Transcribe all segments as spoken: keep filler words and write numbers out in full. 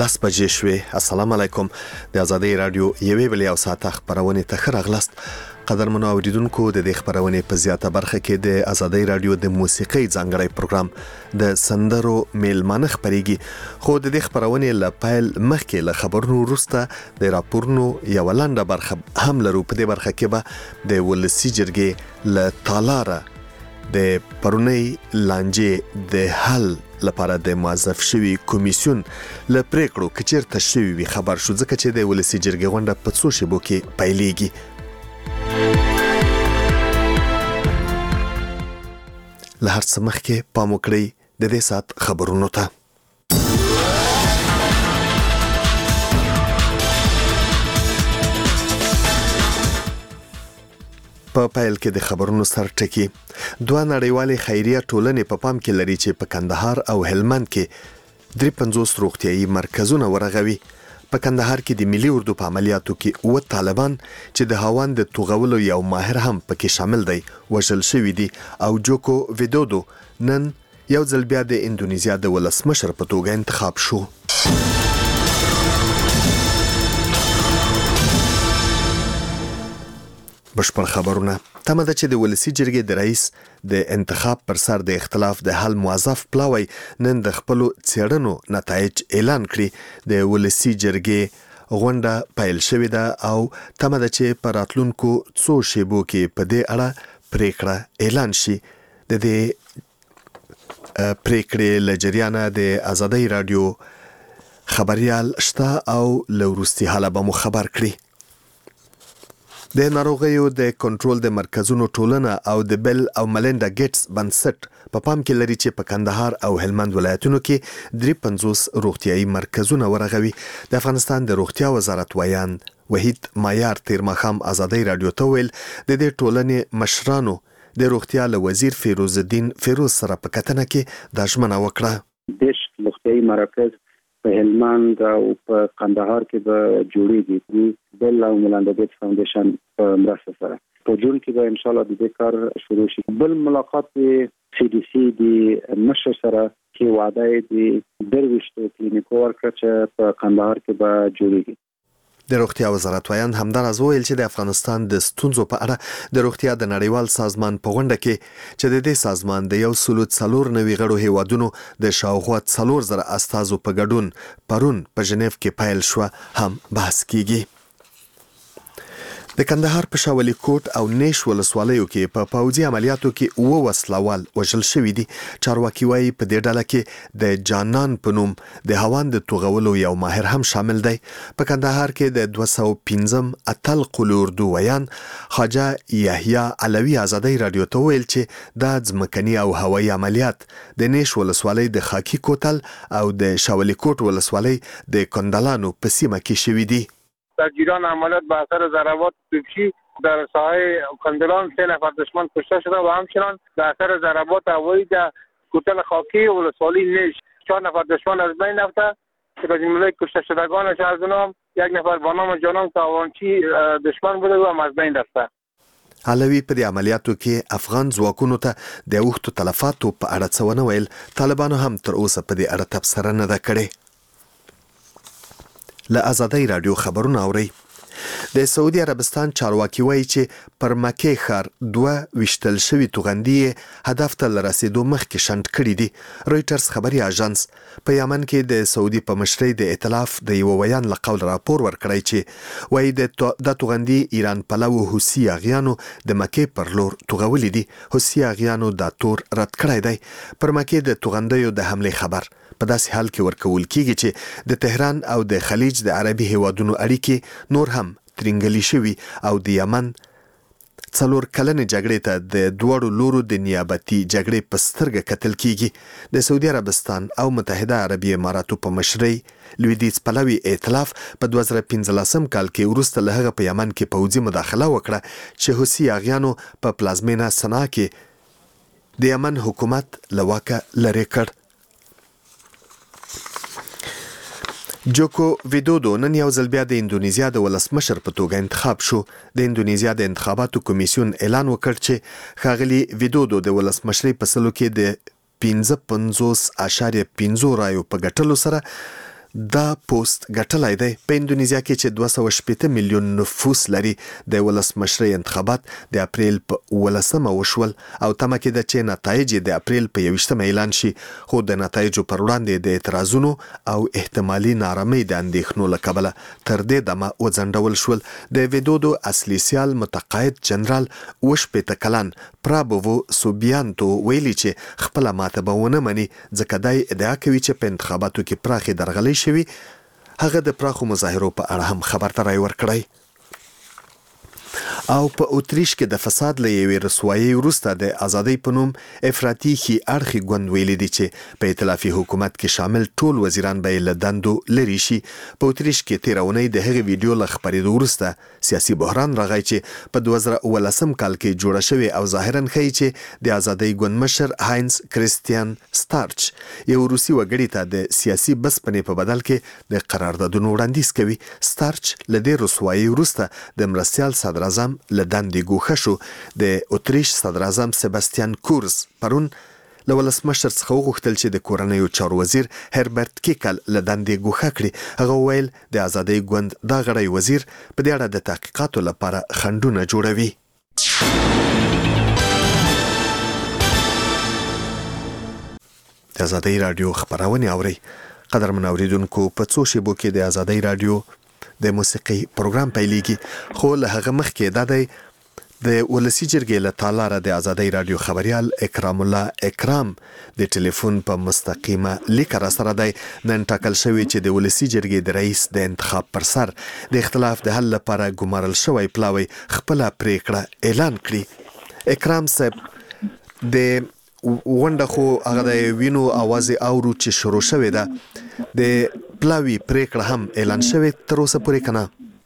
لاس بجې شوې. السلام علیکم. د ازادۍ رادیو یوې بلې او ساعته خبرونه ته ښه راغلاست. قدرمنو اوریدونکو، د دې خبرونه په زیاته برخه کې د ازادۍ رادیو د موسیقي ځانګړی پروګرام د سندرو میلمانه خبريږي. خو د دې خبرونه له پیل مخکې له خبرونو وروسته د راپورونو یو لنډه برخه هم لرو. په دې برخه کې به د ولسی جرګې له تالاره د پرونی لانجې د حل لپاره د موظف شوی کمیسیون له پریکړو کچیرته شوی وي خبر شو، ځکه چې د ولسی جرګې غونډه په څو شیبو کې پیلېږي. له هر څه مخکې پام وکړئ د دې ساعت خبرونو ته. په پیل کې د خبرونو سر ټکی دوه نړیوالې خیریه ټولنې په پام کې لري چې په کندهار او هلمند کې درې پنځوس روغتیايي مرکزونه ورغوي. په کندهار کې د ملي اردو په عملیاتو کې اوه طالبان چې د هاوان د توغولو یو ماهر هم پکې شامل دی وژل شوي دي، او جوکو ویدودو نن یو ځل بیا د اندونیزیا د ولسمشر په توګه انتخاب شو. بشپړ خبرونه. تمه ده چې د ولسی جرګې د رئیس د انتخاب پر سر د اختلاف د حل موظف پلاوی نن د خپل څېړنو نتایج اعلان کړي. د ولسی جرګې غونډه پیل شوې ده او تمه ده چې په راتلونکو څو شیبو کې په دې اړه پریکړه اعلان شي. د دې پریکړې له جریانه د ازادۍ رادیو خبريال شته او له وروستي حاله به مو خبر کړي. د ناروغیو د کنټرول د مرکزونو ټولنه او د بیل او ملینډا ګیټس بنسټ په پام کې لري چې په کندهار او هلمند ولایتونو کې درې پنځوس روغتیايي مرکزونه ورغوي. د افغانستان د روغتیا وزارت ویان وحید مایار تیر ماښام ازادۍ رادیو ته ویل د دې ټولنې مشرانو د روغتیا له وزیر فیروز الدین فیروز سره په کتنه کې دا ژمنه وکړه. دیش روغتیايي مرکز په هلمند او په کندهار کې به جوړیږي. بیل او ملینډا ګیټس فاونډیشن په مرسته سره په جون کې به ان شاء الله د دې کار شروع شي. بل ملاقات سی ډي سی د مشر سره کې وعده دی درويشتو کلینیکو ورکړه چې په کندهار کې به جوړیږي. د روغتیا وزارت ویان همداراز ویل چې د افغانستان د ستونزو په اړه د روغتیا د نړیوال سازمان په غونډه کې چې د دې سازمان د یو سلو څلور نوي غړو هیوادونو د شاوخوا څلور زره استازو په ګډون پرون په ژنیف کې پیل شو هم بحث کیږي. د کندهار په شاولي کوټ او نیش ولسوالیو کې په پوځي عملیاتو کې اوه وسلوال وژل شوي دي. چارواکي وايي په دې ډله کې د جانان په نوم د هاوان د توغولو یو ماهر هم شامل دی. په کندهار کې د دوه سوه پنځم اتل قول اردو ویان خواجه یحیی علوي ازادۍ رادیو ته ویل چې دا ځمکني او هوایي عملیات د نیش ولسوالۍ د خاکی کوتل او د شاولي کوټ ولسوالۍ د کندلانو په سیمه کې شوي دي. در جریان عملیات به اثر ضربات توپچی در ساحه کندلان سه نفر دشمن کشته شده و همچنان به اثر ضربات هوایی در کوتل خاکی ولسوالی نیش چهار نفر دشمن از بین رفته که از جمله کشته شدگانش از اونها یک نفر با نام جانان تاوانچی دشمن بوده و هم از بین رفته. علوي په دې عملیاتو کې افغان ځواکونو ته د اوښتو تلفاتو په اړه څه ونه ویل. طالبانو هم تر اوسه په دې اړه تبصره نه ده کړې. له ازادۍ رادیو خبرونه اورئ. د سعودي عربستان چارواکي وایي چې پر مکې ښار دوه ویشتل شوي توغندي هدف ته له رسېدو مخکې شنډ کړي دي. رویټرز خبري اژانس په یمن کې د سعودي په مشرۍ د ائتلاف د یو ویان له قول راپور ورکړی چې وایي د توغندي ایران پلو حوثي اغیانو د مکې پر لور توغولي دي. حوثي اغیانو دا تور رد کړی دی. پر مکې د توغندیو د حملې خبر په داسې حال کې ورکول کیږي چې د تهران او د خلیج د عربي هیوادونو اړیکې نور هم ترنګلي شوي او د یمن څلور کلنې جګړې ته د دوړو لورو د نیابتي جګړې په سترګه کتل کیږي. د سعودي عربستان او متحده عربي اماراتو په مشرۍ لویدیځ پلوي ائتلاف په دوه زره پنځلسم کال کې وروسته له هغه په یمن کې پوځي مداخله وکړه چې حوثي اغیانو په پلازمینه سنا کې د یمن حکومت له واکه لرې کړ. جوکو ویدودو نن یو ځل بیا د اندونیزیا د ولسمشر په توګه انتخاب شو. د اندونیزیا د انتخاباتو کمیسیون اعلان وکړ چې ښاغلي ویدودو د ولسمشرۍ په سلو کې د پنځه پنځوس اعشاریه پنځه رایو په ګټلو سره دا پوسټ ګټلای دی. په اندونیزیا کې چې دوه سوه شپېته میلیون نفوس لري د ولسمشرۍ انتخابات د اپریل په ولسمه وشول او تمه کېده چې نتایج د اپریل په یویشتمه اعلان شي، خو د نتایجو پر وړاندې د اعتراضونو او احتمالي نارامۍ د اندېښنو له کبله تر دې دمه وځنډول شول. د ویدودو اصلي سیال متقاعد جنرال اوه شپېته کلن پرابوو سوبیانتو ویلي چې خپله ماته به ونه مني، ځکه دا ادعا کوي چې په انتخاباتو کې پراخې درغلۍ شوي. هغه د پراخو مظاهرو په اړه هم خبرته رای ورکړی. او په اتریش کې د فساد له یوې رسوایۍ وروسته د ازادۍ په نوم افراطي ښي اړخي ګوند ویلي دي چې په ائتلافي حکومت کې شامل ټول وزیران به یې له دندو لرې شي. په اتریش کې تېره اونۍ د هغې ویډیو له خپرېدو وروسته سیاسي بحران راغی چې په دوه زره اوولسم کال کې جوړه شوې او ظاهراً ښیي چې د ازادۍ ګوند مشر هاینز کریستیان ستارچ یو روسي وګړي ته د سیاسي بسپنې په بدل کې د قراردادونو وړاندیز کوي. ستارچ له دې رسوایۍ وروسته د مرستیال صدراعظم له دندې ګوښه شو. د اتریش صدراعظم سباستیان کورز پرون له ولسمشر څخه وغوښتل چې د کورنیو چارو وزیر هربرت کیکل له دندې ګوښه کړي. هغه وویل د ازادۍ ګوند دا غړی وزیر په دې اړه د تحقیقاتو لپاره خنډونه جوړوي. د ازادۍ راډیو خبرونه اورئ. قدرمن اوریدونکو، په څو شیبو کې د ازادۍ راډیو د موسیقي پروګرام پیلېږي، خو له هغه مخکې دا دی د ولسی جرګې له تالاره د ازادۍ راډیو خبريال اکرام الله اکرام د ټلیفون په مستقیمه لیک را سره دی. نن ټاکل شوی چې د ولسی جرګې د رئیس د انتخاب پر سر د اختلاف د حل لپاره ګمارل شوی پلاوی خپل پریکړه اعلان کړي. اکرام صاحب، د ونده خو هغه د وینو आवाज اورو چې شروع شوی ده، د پلاوی پریکړه هم اعلان شوی تر اوسه پورې کنه؟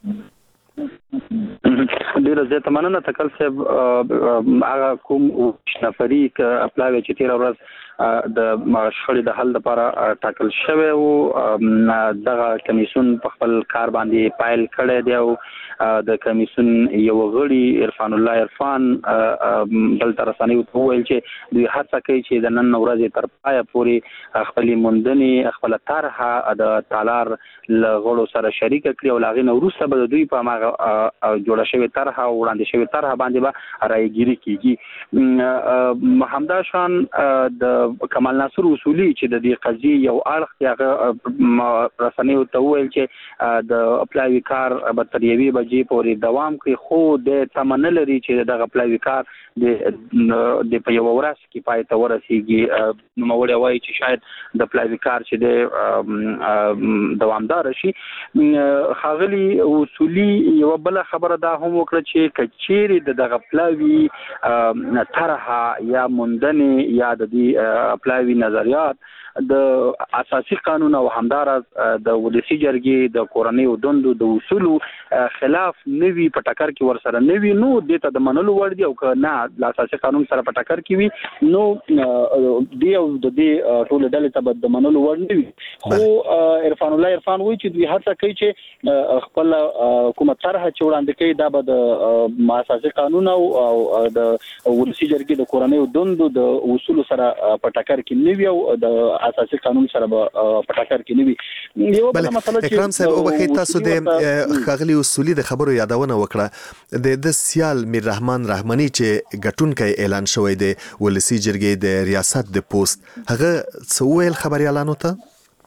ډیره زیاته مننه تکل صاحب. هغه کوم نفري پلاوی چې تیر ورځ د شخړې د حل لپاره ټاکل شوی و، دغه کمیسیون په خپل کار باندې پایل کړی دی او د کمیسیون یو غړي عرفان الله عرفان دلته رسنیو ته وویل چې دوی هڅه کوي چې د نن ورځې تر پایه پورې خپلې موندنې خپله طرحه د تالار له غړو سره شریکه کړي او له هغې نه وروسته به د دوی په هماغه جوړه شوې طرحه او وړاندې شوې طرحه باندې به رایګیري کېږي. همدا شان د کمال ناصر اصولي چې د دې قضیې یو اړخ دی، هغه رسنیو ته وویل چې د پلاوي کار به تر یوې بجې پورې دوام کوي، خو د تمه نه لري چې دغه پلاوي کار د په یوه ورځ کې پای ته ورسېږي. نوموړی وایي چې شاید د پلاوي کار چې دی دوامدار شي. ښاغلي اصولي یوه بله خبره دا هم وکړه چې که چیرې د دغه پلاوي طرحه یا موندنې یا د دې پلاوي نظریات د اساسي قانون او همدارس د ولسی جرګې د کورنیو دندو د اصولو خلاف نوي په ټکر کې ورسره نوي نو د ته د منلو وړ دی، او که نه د اساسي قانون سره په ټکر کې وي نو دی او د دې ټول ډلې ته د منلو وړ نه وي. خو عرفان الله عرفان وایي چې دوی هڅه کوي چې خپل حکومت طرحه چې وړاندې کوي دا به د اساسي قانون او د ولسی جرګې د کورنیو دندو د اصولو سره په ټکر کې نه وي او د اساسي قانون سره په ټکر کې نه وي. یو بل مسله چې اکرام صاحب او بخیر تاسو د خاغلی اصولي د خبرو یادونه وکړه، د د سیال میر رحمان رحماني چې ګټونکی اعلان شوی دی ولسی جرګې د ریاست د پوسټ، هغه څه ویل خبريالانو ته؟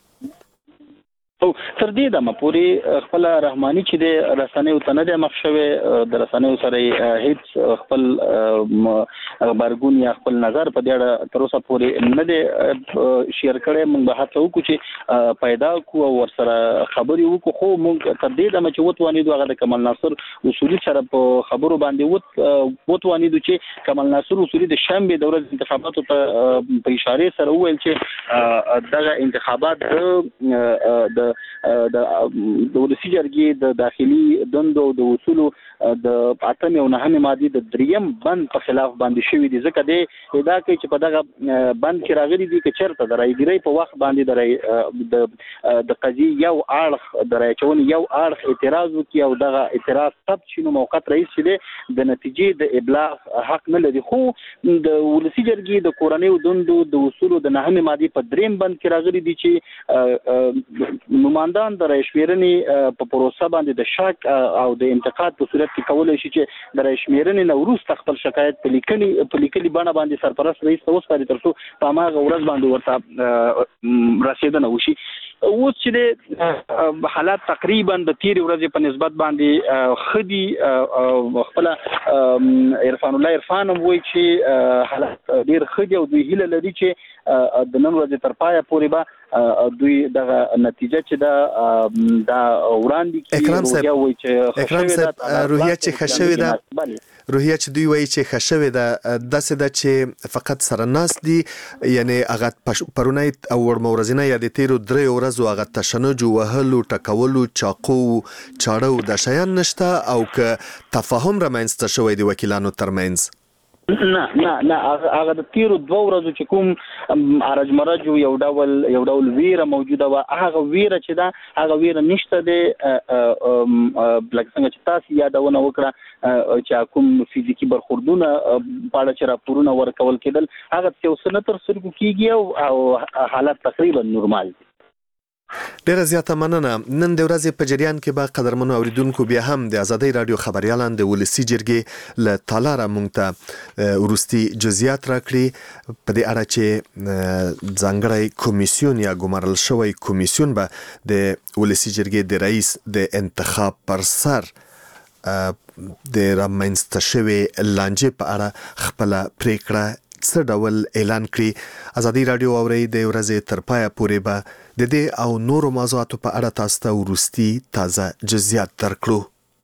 او تر دې دمه پورې خپل رحماني چې د رسنیو ته نه دی مخ شوی، د رسنیو سره هیڅ خپل خبرګون یا خپل نظر په دې اړه تر اوسه پورې نه دی شیر کړی. موږ به هڅه وکړو چې پیدا کړو او ورسره خبرې وکړو، خو موږ تر دې دمه چې وتوانېدو هغه د کمال ناصر اصولي سره په خبرو باندې وتوانېدو چې کمال ناصر اصولي د شنبې د ورځې انتخاباتو ته په اشارې سره وویل چې دغه انتخابات د د ولسی جرګې د داخلي دندو د اصولو د اتمې او نهمې مادې د دریم بند په خلاف باندې شوي دي، ځکه دی ادعا کوي چې په دغه بند کې راغلي دي که چېرته د رایګیرۍ په وخت باندې د د قضیې یو اړخ د رایچونې یو اړخ اعتراض وکړي او دغه اعتراض ثبت شي نو موقت رئیس چې دی د نتیجې د ابلاغ حق نه لري. خو د ولسی جرګې د کورنیو دندو د اصولو د نهمې مادې په دریم بند کې راغلي دي چې نمائندان د رئیسمېرنې په پروسه باندې د شک او د انتقاد په صورت کې کولای شي چې د رئیسمېرنې نه وروسته خپل شکایت په لیکلي په لیکلي بڼه باندې سرپرست رئیس ته وسپاري تر څو په هماغه ورځ باندې ورته رسېدنه وشي. اوس چې د حالات تقریبا د تیرې ورځې په نسبت باندې خدي خپل عرفان الله عرفان هم وایي چې حالات ډیر خدي او دوی هیله لري چې د نن ورځې تر پایه پورې به دوی دغه نتیجه چې دا دا وړاندې اکرام صاحب اکرام صاحب روحیه چې خښوي ده روحیه چې دوی وایي چې خښوي ده داسې ده چې فقط سره ناس دي یعنی هغه پرونی او ورمورزینه یا د تیرو درې ورځو هغه تشنج وهلو ټکولو چاقو چاړو د شیان نشته او که تفاهم رامنځته شوی دی وکیلانو ترمنځ. نه نه نه هغه د تیرو دوه ورځو چې کوم ارج مرج یو ډول یو ډول ویره موجوده و هغه ویره چې دا هغه ویره نشته دی بلکې څنګه چې تاسو یادونه وکړه چې کوم فزیکی برخوردونه پاړه چې راپورونه ورکول کېدل هغه څو سنه تر سرګو کیږي او حالت تقریبا نورمال دي. ډیره زیاته مننه. نن د ورځې په جریان کې به قدرمنو اوریدونکو بیا هم د ازادۍ رادیو خبريالان د ولسی جرګې له تالاره مونږ ته ورستي جزئیات راکړي په دې اړه چې ځانګړی کمیسیون یا ګمارل شوی کمیسیون به د ولسی جرګې د رئیس د انتخاب پر سر د رامنځته شوی لانجې په اړه خپل پریکړه څه ډول اعلان کړي. ازادۍ رادیو اوري د ورځې تر پایه پورې به د دې او نورو موضوعاتو په اړه تاسو ته ورستي تازه جزئیات درکړو.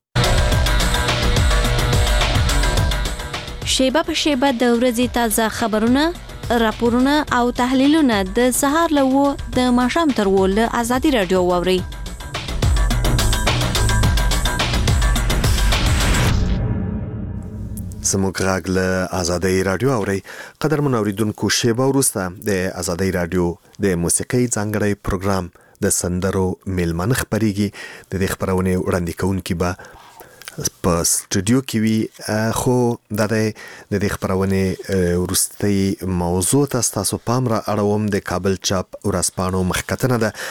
شیبه په شیبه د ورځې تازه خبرونه، راپورونه او تحلیلونه د سهار له د ماښام تر ول ازادۍ رادیو اوري. زموږ غږ له ازادۍ رادیو اوري. قدرمن اوریدونکو شیبه وروسته د ازادۍ رادیو د موسیقۍ ځانګړی پروګرام د سندرو میلمنه خبريږي. د دې خبرونه وړاندې کوونکی به په سټوډیو کې وي خو د دې خبرونه وروستي موضوع تاسو پام را اړوم د کابل چاپ ورځپاڼو مخکتنه ده.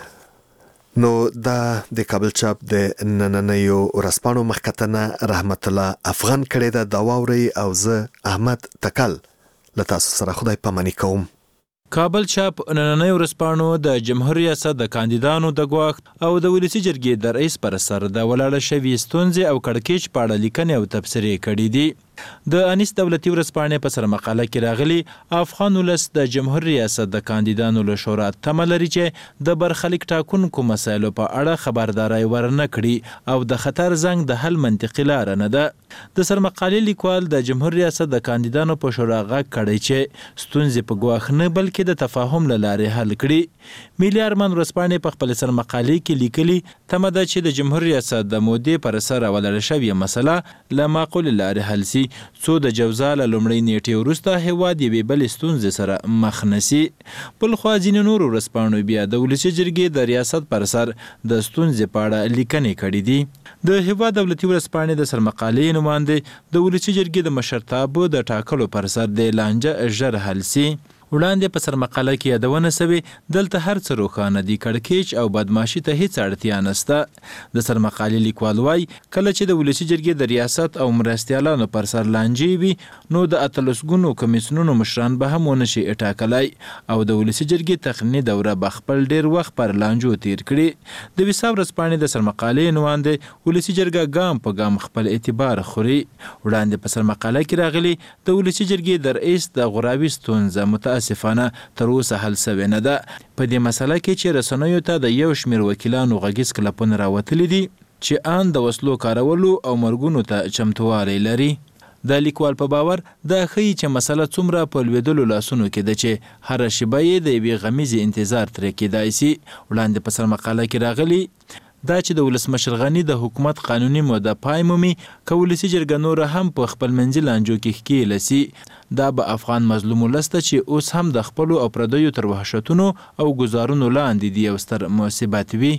نو دا د کابل چاپ د نننیو ورځپاڼو مخکتنه رحمت الله افغان کړي ده. دا واوري او زه احمد تکل له تاسو سره خدای پاماني کوم. کابل چاپ نننۍ ورځپاڼو د جمهور ریاست د کاندیدانو د ګواښ او د ولسی جرګې د رئیس پر سر د ولاړه شوی ستونزې او کړکېچ په اړه لیکنې او تبصرې کړي دي. د انیس دولتي ورځپاڼې په سر مقاله کې راغلي افغان ولس د جمهور ریاست د کاندیدانو له شورا تمه لري چې د برخلیک ټاکونکو مسایلو په اړه خبرداري ورنه کړي او د خطر زنګ د حل منطقي لار نه ده. د سر مقالې لیکوال د جمهور ریاست د کاندیدانو په شورا غږ کړي چې ستونزې په ګواښ نه بلکې د تفاهم له لارې حل کړي. ملي ارمان ورځپاڼې په خپل سر مقالې کې لیکلي تمه ده چې د جمهور ریاست د مودې پر سر ولاړه شوی مسله له معقول لارې حل شي څو د جوزا له لومړۍ نیټې وروسته هیواد یوې بلې ستونزې سره مخ نه شي. بل خوا ځینې نورو ورځپاڼو بیا د ولسي جرګې د ریاست پر سر د ستونزې په اړه لیکنې کړي دي. د هیواد دولتي ورځپاڼې د سرمقالې نماینده د ولسي جرګې د مشرتابه د ټاکلو پر سر د لانجه ژر حل شي. وړاندې په سرمقاله کې یادونه سوي دلته هر څه روښانه دي، کړکېچ او بدماشي ته هیڅ اړتیا نشته. د سرمقالې لیکوال وایي کله چې د ولسي جرګې د ریاست او مرستیالانو پر سر لانجې وي نو د اتلس ګونو کمیسیونونو مشران به هم ونه شي ټاکلی او د ولسي جرګې تقنیني دوره به خپل ډیر وخت پر لانجو تیر کړي. د ویسا ورځپاڼې د سرمقالې نماینده ولسي جرګه ګام په ګام خپل اعتبار خوري. وړاندې په سرمقاله کې راغلي د ولسي جرګې د رئیس د غراوي ستونزه متاسفانه تر اوسه حل شوې نه ده. په دې مسله کې چې رسنیو ته د یو شمېر وکیلانو غږیز کلپونه راوتلي دي چې ان د وسلو کارولو او مرګونو ته چمتووالی لري. د لیکوال په باور دا ښیي چې مسله څومره په لوېدلو لاسونو کې ده چې هره شیبه یې د یوې غمیزې انتظار ترې کیدای شي. وړاندې په سرمقاله کې راغلي دا چې د ولسمشر غني د حکومت قانوني موده پای مومي که ولسي جرګه نوره هم په خپل منځي لانجو کې ښکېله سي دا به افغان مظلوم ولس ته چې اوس هم د خپلو او پردیو تر وحشتونو او ګزارونو لاندې دي یو ستر مصیبت وي.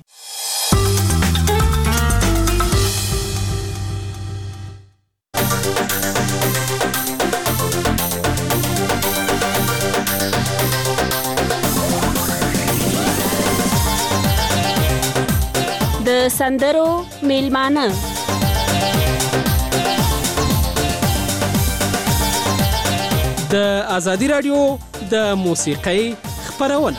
سندرو میلمانه د ازادي رادیو د موسیقۍ خپرونه.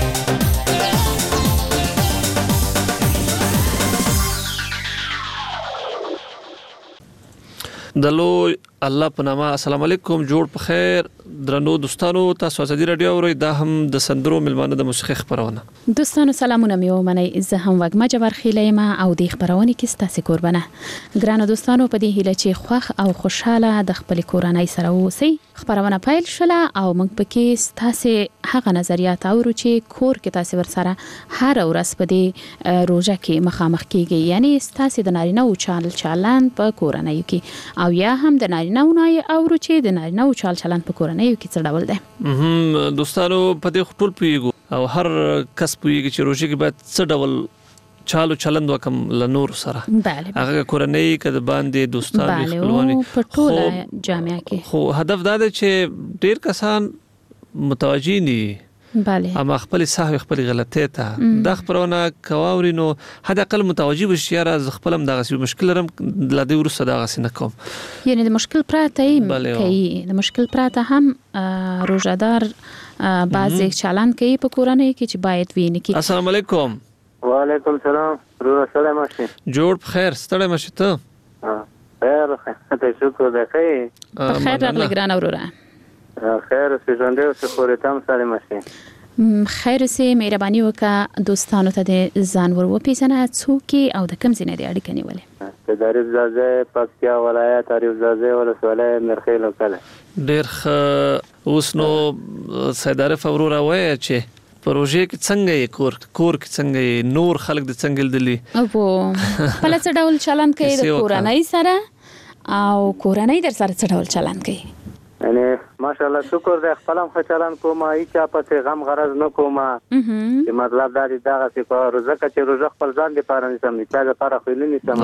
دلو الله په نامه. السلام علیکم، جوړ په خیر درنو دوستانو، تاسو ازادي رادیو اورئ. دا هم د سندرو میلمانه د موسیقۍ خپرونه. دوستانو سلامونه مې ومنئ. زه هم وګما جبر خیلیم او د خپرونې کې ستاسو قربانه. ګرانو دوستانو، په دې هیله چې خوښ او خوشاله د خپل کورنۍ سره اوسئ. خپرونه پیل شوه او موږ پکې ستاسو هغه نظریات اورو چې کور کې تاسو ورسره هر ورځ په دې روزه کې مخامخ کیږي، یعنی ستاسو د نارینه او چال چلن په کورنۍ کې، او یا هم د نارینه او نای اورو چې د نارینه او چال چلن په کورنۍ کې څه ډول دی. دوستانو په دې ټول پیګو او هر کس پیږي چې روزه کې باید څه ډول چالو چلند وکم لنور سره. بله هغه کورنۍ کده باندې دوستان خپلوانی په ټوله جامعه کې. خو هدف دا دی چې ډیر کسان متوجي ني، بله، اما خپل صحه خپل غلطه ته د خبرونه کواوري نو حد اقل متوجي بشي را ز خپلم دغه مشکل رم لدی ورسره دغه سینه کوم، یعنی د مشکل پراته کوي، د مشکل پراته هم روزادار بعضی چالان کوي په کورنۍ کې چې باید ویني کی. السلام علیکم. وعلیکم السلام. روح سلام ماشي. جوړ بخیر، ستړی ماشي ته؟ خیر، ته شکر ده خیر. بخیر راغلی ګران اوروره. خیر اوسې ژوندی اوسې خورې ته هم سالم ماشي. خیر اوسې، مهرباني وکړه دوستانو ته د ځان ور وپېژنه، څوک او د کوم ځای نه دې اړیکه نیولې؟ د دریاب زازې پکتیا ولایت دریاب زازې ولسوالۍ مرخیل وکړه. ډېر ښه. اوس نو سید عارف وروره وایي چې پروژه کې څنګه یې کور کور کې څنګه یې نور خلک د څنګه دلی او خپل څه ډول چلن کوي د کورنۍ سره او کورنۍ در سره څه ډول چلن کوي؟ یعنی ماشاءالله شکر دې خپل هم چلن کوم، هیڅ په غم غرض نه کوم، چې مطلب دا دی دا چې په روزه کې چې روزه خپل ځان دې پاره نشم نه چې لپاره خو نه نشم.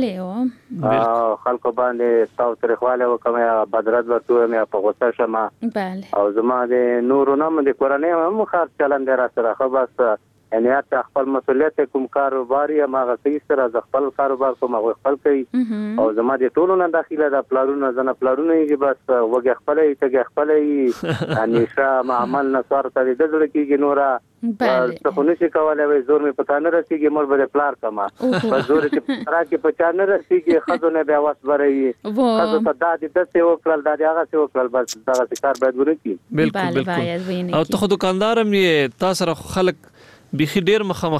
بله او خلکو باندې تاسو تر خواله وکم یا بدرت ورته مې په غوسه شمه. بله او زما د نورو نام د کورنۍ هم خاص چلن دی را سره. خو بس یعنی حتی خپل مسؤلیت کوم کاروبار یا ما غسی سره ز خپل کاروبار کوم هغه خپل کوي، او زما د ټولو نه داخله د پلانونو زنه پلانونه یې بس وګ خپلې ته خپلې انیشا معامل نصر ته د ځل کېږي نورا څه خو نشي کولای وي زور مې پتا نه رسیږي مور به پلار کما په زور کې را کې پچا نه رسیږي خزونه بیا واس بري خزو ته د دې د څه وکړل د هغه څه وکړل بس دا کار باید ورکی. بالکل بالکل. او ته خود دکاندارم یې تاسو سره خلک بيخي ډیر مخامخ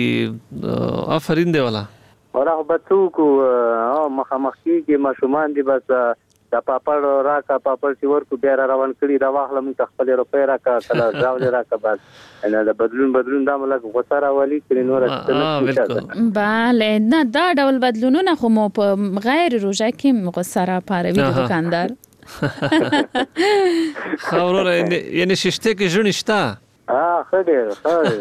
کیږي. آفرین دی والا اورغه بچو کو مخامخ کیږي ماشومان دي بس د پاپړ راکا پاپړ چې ورکو بیا روان کړي دا واخله مونږ خپل روپې راکا کله ځاولې راکا بس ان دا بدلون بدلون دا ملک غوسره والی کړي نور څه. bale نه دا ډول بدلونونه خو مو په غیر روزه کې غوسره پاروي د دکاندار. خاورره یعنی ششته کې ژوند شته. اه خدای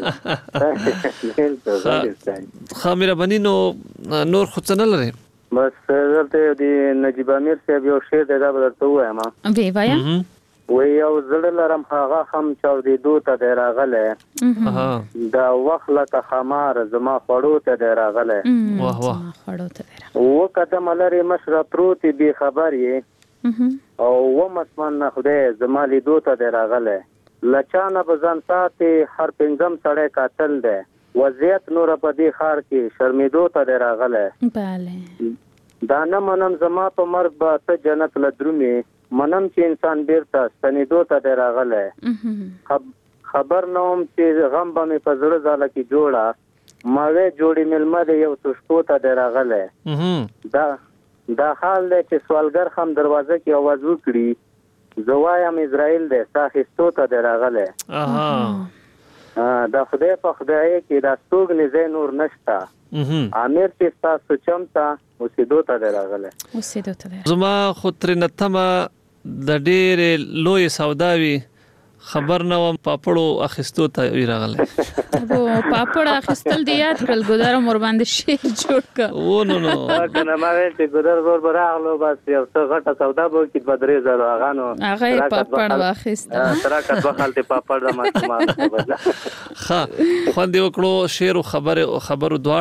خدای خامره بنینو نور خو څه نه لري. بس درته دی نجیب امیر صاحب یو شعر دا درته وایم. وی وایا وی یو زړه لرم هغه هم چاو دی دوته دی راغله دا وخت لکه خمار زما خړو ته دی راغله. واه واه خړو ته دی و قدم لري مشره پروت بي خبرې او و مسمن خدای زما لیدو ته دی راغله. لچانه بزن ساتي هر پنځم سړی قاتل دی وضعیت نور په دې خار کې شرمېدو ته راغله. bale دا نه منم زما په مرګ به ته جنت لدرومي منم چې انسان بیرته ستنېدو ته راغله. خبر نوم چې غم به مې په زړه ځاله کې جوړه ماوې جوړې ملمه د یو تشکو ته راغله. دا دا حال دی چې سوالګر هم دروازه کې आवाज وکړي زوایم اسرائیل ده ساخستو ته راغله. اها دا خدای په خدای کې دا ستوګ نه زین نور نشتا. امیر چې تاسو چمتا اوسېدو ته راغله. اوسېدو ته زما خو تر نتمه د ډېر لوی سوداوي خبر نه وم پاپړو اخستو ته راغله. او پاپړ اخستل دی یاد کړل ګدار مور باندې شي جوړ کا. و نو نو کنه ما ویل چې ګدار زور براغلو بس یو څه غټه سودا بو کې بدرې زره غانو هغه پاپړ واخست. ترا کټ وخالته پاپړ د ما ما ها خو دې وکړو شعر او خبره او خبرو دواړه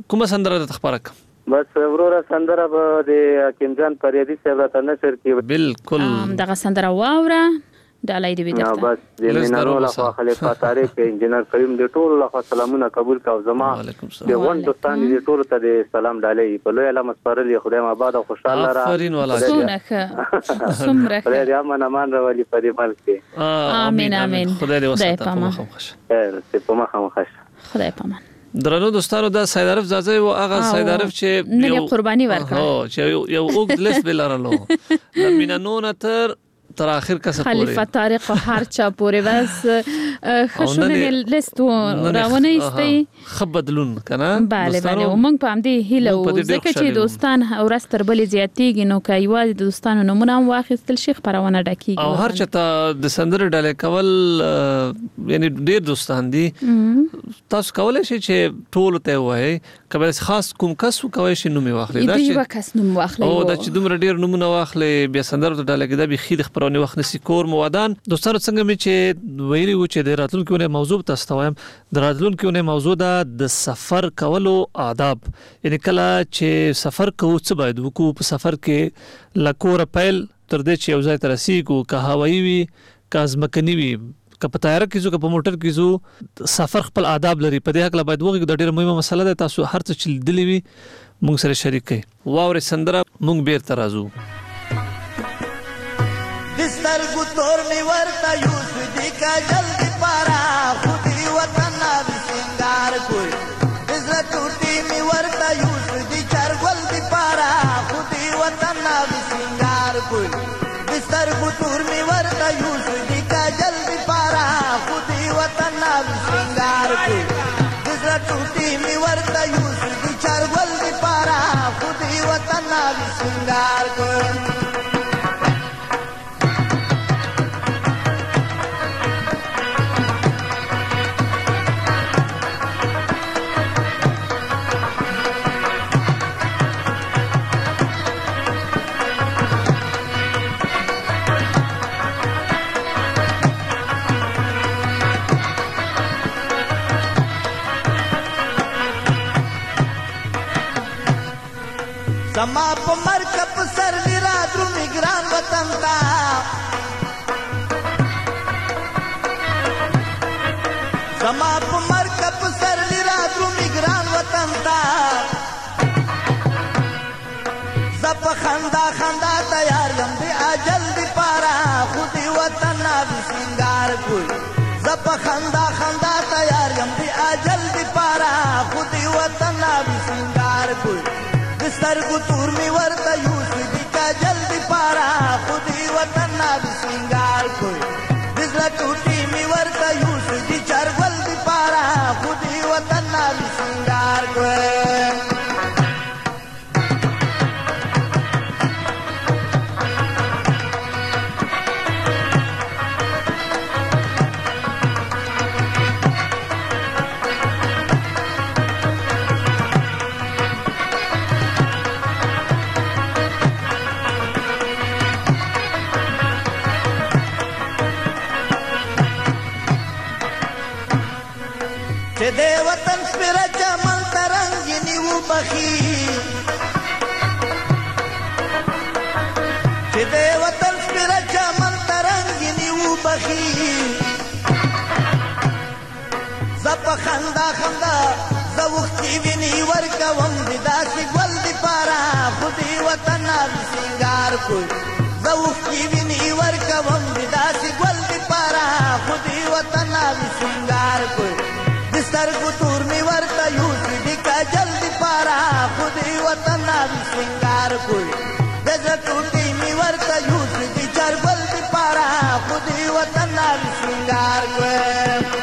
کومه سندره د تخبرک بس وروره سندره به د حکیم جان پریدي صاحب راته نشر کې بالکل دغه سندره واوره ډالۍ دی نو بس د مینانو له خلیفہ طارق انجنیر کریم د ټول له سلامونه قبول کا زما د غون دوستان دي ټول ته د سلام ډالۍ په لوی علامه سپارلې خدای ما آباد او خوشاله را آفرین ولا سونخه سمره خدای دې امن امان راولي په دې ملک کې امين امين خدای دې وساته په مخه خوش خیر ته په مخه خوش خدای پامان درنو دوستانو دا سید عارف زازه او هغه سید عارف چې یو قرباني ورکړه هو چې یو اوږد لیست بلارلو د مینانو نه تر تر اخر کسه پورې خلیفہ طارق هر چا پورې بس خشونه لیست راونه ایستي خبدلون کنه bale bale ومنګ په همدې هیله ځکه چې دوستان اورس تر بلې زیاتېږي نو کوي واده دوستانو نمونه واخیستل شي خبرونه ډکیږي او هر چا د سندره ډالې کول یعنی ډیر دوستان دي تاسو کولای شئ چې ټول ته وایي کله خاص کوم کس کوي شي نو می واخلي دا چې کس نو واخلي او دا چې دومره ډیر نمونه واخلي بیا سندره ډالې کې دا به خید خبرونه وخت نسی کور موادان دوستانو څنګه می چې ویلي و چې د راتلونکو نه موضوع تاسو وایم د راتلونکو نه موضوع د سفر کولو آداب یعنی کله چې سفر کوو څه باید وکړو په سفر کې لکور پیل تر دې چې یو ځای تر رسیدو که هوایي وي که ځمکني وي که په طیاره کې زو که په موټر کې زو سفر خپل آداب لري په دې حق لا باید وګورئ د ډیره مهمه مسله ده تاسو هر څه چې دلی وي موږ سره شریک کړئ واوري سندره موږ بیر ترازو دستر ګتور می ورتا یوس دی کا جلدی پارا خودی وطن اب سنگار کوئی دزر ټوټی می ورتا یوس دی چرګل دی پارا خودی وطن اب سنگار کوئی دستر ګتور می ورتا یوس دی کا جلدی پارا خودی وطن اب سنگار کوئی دزر ټوټی می ورتا یوس دی چرګل دی پارا خودی وطن اب سنگار کوئی زما په مرکب سر میرا درومي ګران وطن تا زما په مرکب سر میرا درومي ګران وطن تا زپ خندا خندا تیار یم دی اجل دی پارا خودی وطن اب سنگار کوئی زپ خندا خندا تیار یم دی اجل دی پارا خودی وطن اب سنگار کوئی سترګو تور می ورته یوس دی کا جلدی پارا خودی وطن اب سنگار کوئی دزلا ټوټی می ورته یوس دی چرګل دی پارا خودی وطن اب سنگار کوئی چې د وطن سپیره چمن ترنګینی و بخي چې د وطن سپیره چمن ترنګینی و بخي زپ خندا خندا زوختي ویني ورکوم د داسې ګل دی پارا خودي وطن اب سنگار کوئی زوختي ویني ورکوم د داسې ګل دی پارا خودي وطن اب سنگار کوئی سترګو تور می ورته یوس دی کا جلدی پارا خودی وطن اب سنگار کوئی دزر ټوټی می ورته یوس دی چرګل دی پارا خودی وطن اب سنگار کوئی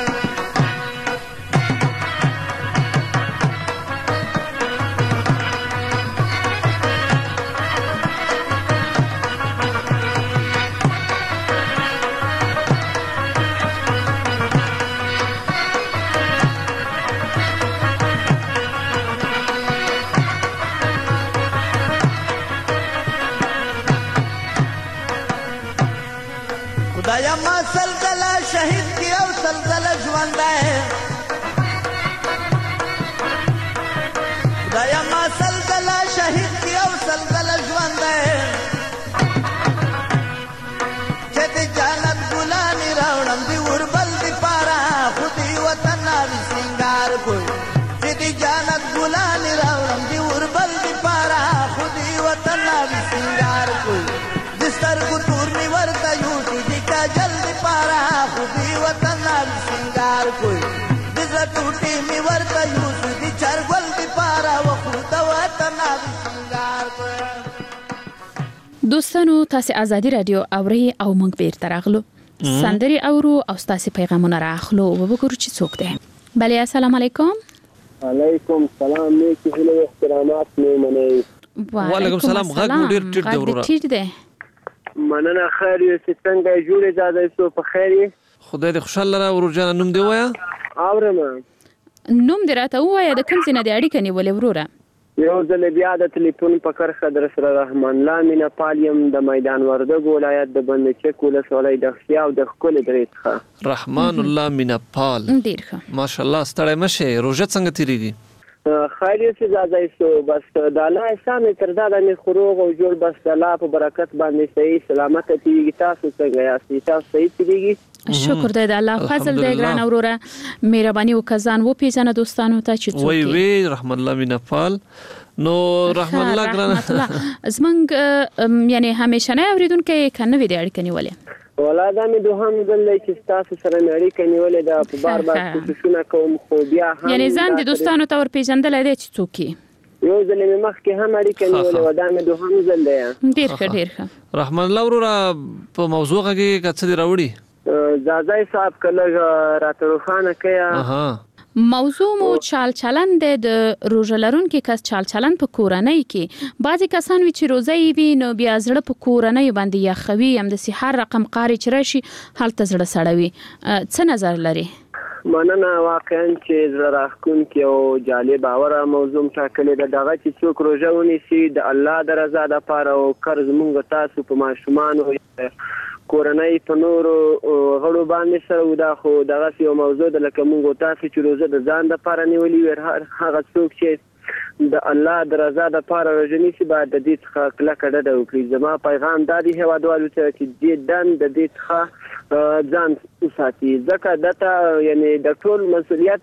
خدایا ما سلزله شهید کی او سلزله ژوند ہے زایا ما سلګلا شهید کی او سلګلا ژوند دی چې د جنت ګلان راوړم دی وربل دی پارا خودي وطن ناوي سنگار کوي چې د جنت ګلان راوړم دی وربل دی پارا خودي وطن ناوي سنگار کوي دستر کو تور می ورتا یو دی کا جلدی پارا خودي وطن ناوي سنگار کوي دزړه ټوټي می ورتا یو دی چرګل دی پارا وخوته وطن ناوي سنگار کوي. دوستانو تاسو ازادي رادیو اوري او موږ بیرته راغلو سندري اورو او تاسو پیغامونه راخلو او وګورو چې څوک دی. بله السلام علیکم. علیکم سلام نیکی هیله احترامات مې منئ. وعلیکم السلام. غږ مو ډیر ټیټ دی ورور. ټیټ دی. مننه خیر یو څنګه جوړې زاده سو په خیر یې. خدای دې خوشاله را ورور جان نوم دی وایا. اورم. نوم دې راته وایا د کوم ځای نه دی اړیکه نیولې وروره. یو ځل بیا د ټلیفون په کرښه در سره رحمان الله مینا پالیم د میدان وردګ ولایت د بندچک ولسوالۍ د خیا او د خپل درې څخه. رحمان الله مینا پال ډیر ښه ماشاءالله ستړی مشه روزه څنګه تیریږي؟ خیر یې زاده سو بس د الله احسان تر دا د خروغ او جوړ بس د الله په برکت باندې صحیح سلامت تیږي. تاسو څنګه یاست؟ تاسو صحیح تیږي؟ شکر دی د الله فضل دی ګران اوروره مهرباني وکزان و پیژنه دوستانو ته چې څوک وی وی رحمان الله مینا پال نو رحمان الله ګران زمنګ یعنی همیشه نه اوریدونکو کنه وی دی اړیکه نیولې ولا دا مې دوهم ځل چې تاسو سره اړیکه نیولې دا په بار بار کوششونه کوم خو بیا هم یعنی ځان د دوستانو ته ور پیژندل دی چې څوک یو ځل مې مخکې هم اړیکه نیولې و دا مې دوهم ځل دی. ډیر ښه ډیر ښه. رحمان الله وروره په موضوع کې څه دی راوړي؟ زازای صاحب کله راته روښانه کیا موضوع مو چال چلن د روزه لرونکو کس چال چلن په کورنۍ کې بعضی کسان وی چې روزه یې وي نو بیا زړه په کورنۍ باندې یا خوي هم د سحر رقم قاری چې راشي حالت زړه سړوي. څه نظر لري؟ مننه واقعا چې زړه راخون کې او جالب باور موضوع ټاکلې ده دغه چې څوک روزه ونیسي د الله د رضا لپاره او قرض مونږ تاسو په ماشومان او کورنۍ په نورو غړو باندې سره ودا خو دغه یو موضوع د لکه مونږ تاسو چې روزه د ځان لپاره نیولې ور هغه څوک چې د الله د رضا لپاره روزه نیسي باید د دې څخه کلکه ډډه وکړي. زما پیغام دا دی هیوادوالو ته چې دې دن د دې څخه ځان وساتي ځکه دته یعنی د ټول مسؤلیت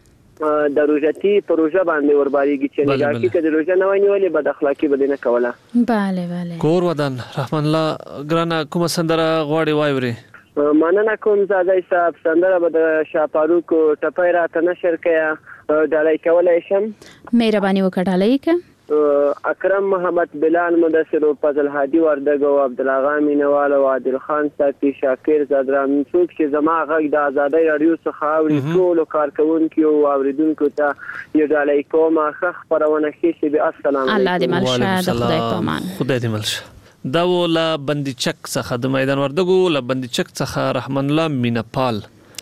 د روزتي پروژه باندې ورباريږي چې نگاهي کړي د روزه نه ونیولې بد اخلاقی بده نه کوله. bale bale کور ودان رحمان الله ګرانه کوم سندره غواړي وایوري؟ مننه کوم زادای صاحب سندره به د شاپاروک ټپای راته نشر کیا ډالای کولای شم؟ مهرباني وکړه ډالای ک اکرم محمد بلال مدثر او فضل هادي وردګ او عبد الاغا مینوال او عادل خان ساقي شاکر زادران څوک چې زما غږ د آزادۍ رادیو څخه اوري ټول کارکونکو او اوریدونکو ته یو ډالۍ کوم اخ خبرونه کې به السلام علیکم. الله دې ملشه د خدای په امان. خدای دې ملشه. دا ولا بندي چک څخه د میدان وردګ ولا بندي چک څخه رحمان الله مینپال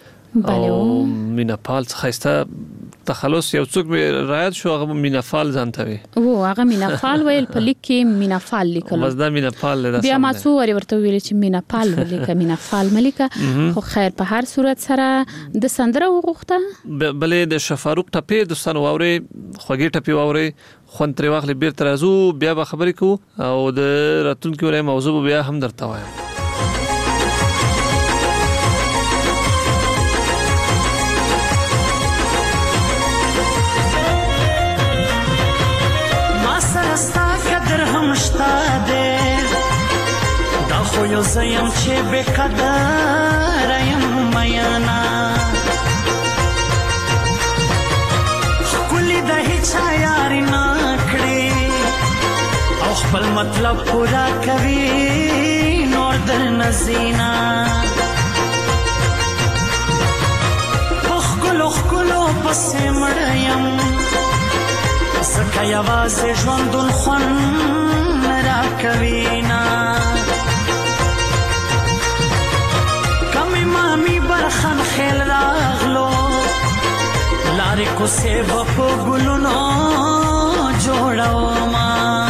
او مینپال څخه استه تخلص یو څوک رایت شو هغه مینافال ځانته وي او هغه مینافال ویل په لیک کې مینافال لیکل بس دا مینافال ده بیا ما څو ور ورته ویل چې مینافال ولیکه مینافال ملیکه خو خیر په هر صورت سره د سندره وغوښته بلې د شفاروق ټپې د سن ووري خوږی ټپې ووري خون تر واخلې بیر ترازو بیا به خبرې کو او د راتلونکي ولې موضوع بیا هم درته وایم. خو یو زیم چې به قدر یم میانا خپل د هیڅ یاري نکړي او خپل مطلب پورا کوي نور در نزینا خلو خلو پسې مړیم سکه یوازې ژوندون خون را کوي نا مامي برخان خیل راغلو لارې کو سیب په ګلونو جوړاو ما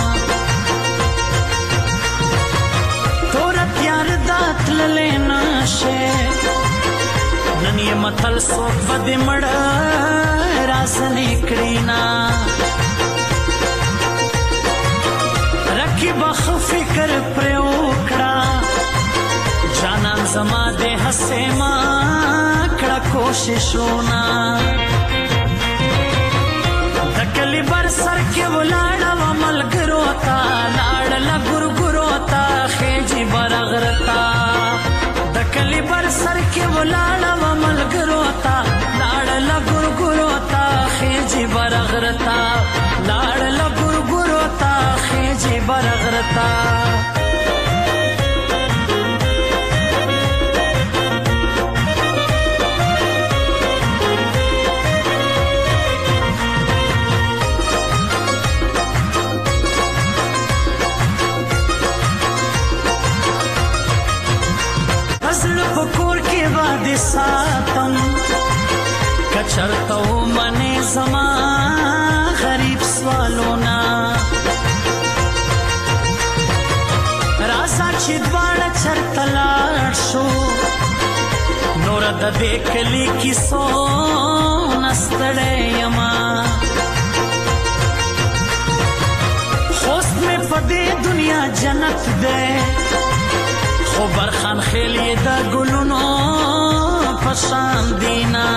تور تیار دات للینا شه نن یې متل سوک ود مړ راز نکړینا فکر پر وکړه جانان زما دې هسې ما کړه کوششونه د کلی بر سر کې ولاړه وه ملګرو ته لاړله ګورګورو ته خېجي برغرتا د کلی بر سر کې ولاړه وه ملګرو ته لاړله ګورګورو ته خېجي برغرتا لاړله ګورګورو ته خېجي برغرتا پکور کې وادي ساتم کچرته ومنې زما غریب سوالونه راسه چې دواړه چرته لاړ شو نوره د دې کلي کیسو نه ستړی یمه خوست مې په دې دنیا جنت دی خو برخان خیل یې د ګلونو په شان دینا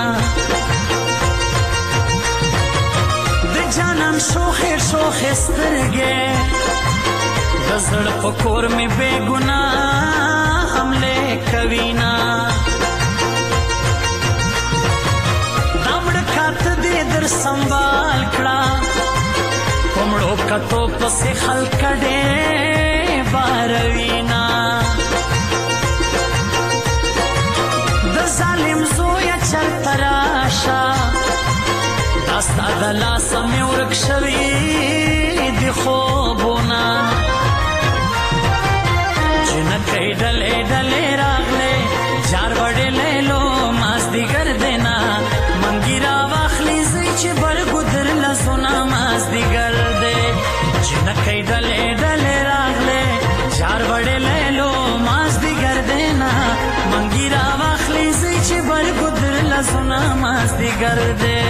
د جانان شوخې شوخې سترګې د زړه په کور مې بې ګناه حملې کوینا دا مړکات دې در سنبال کړه په مړو کتو پسې خلک ډېر باروینا ظالم زویا چرته راشه دا ستا د لاسه مې ورک شوي د خوبونه جنکۍ ډلې ډلې راغلې جار وړې لیلو مازدیګر دینا منګي راواخلي زوی چې برګو در لاسونه مازدیګر دی جنکۍ ډلې ډلې راغلې جار وړې لیلو مازدیګر دینا منګي راواخلي زوی چې برګو در لاسونه مازدیګر دی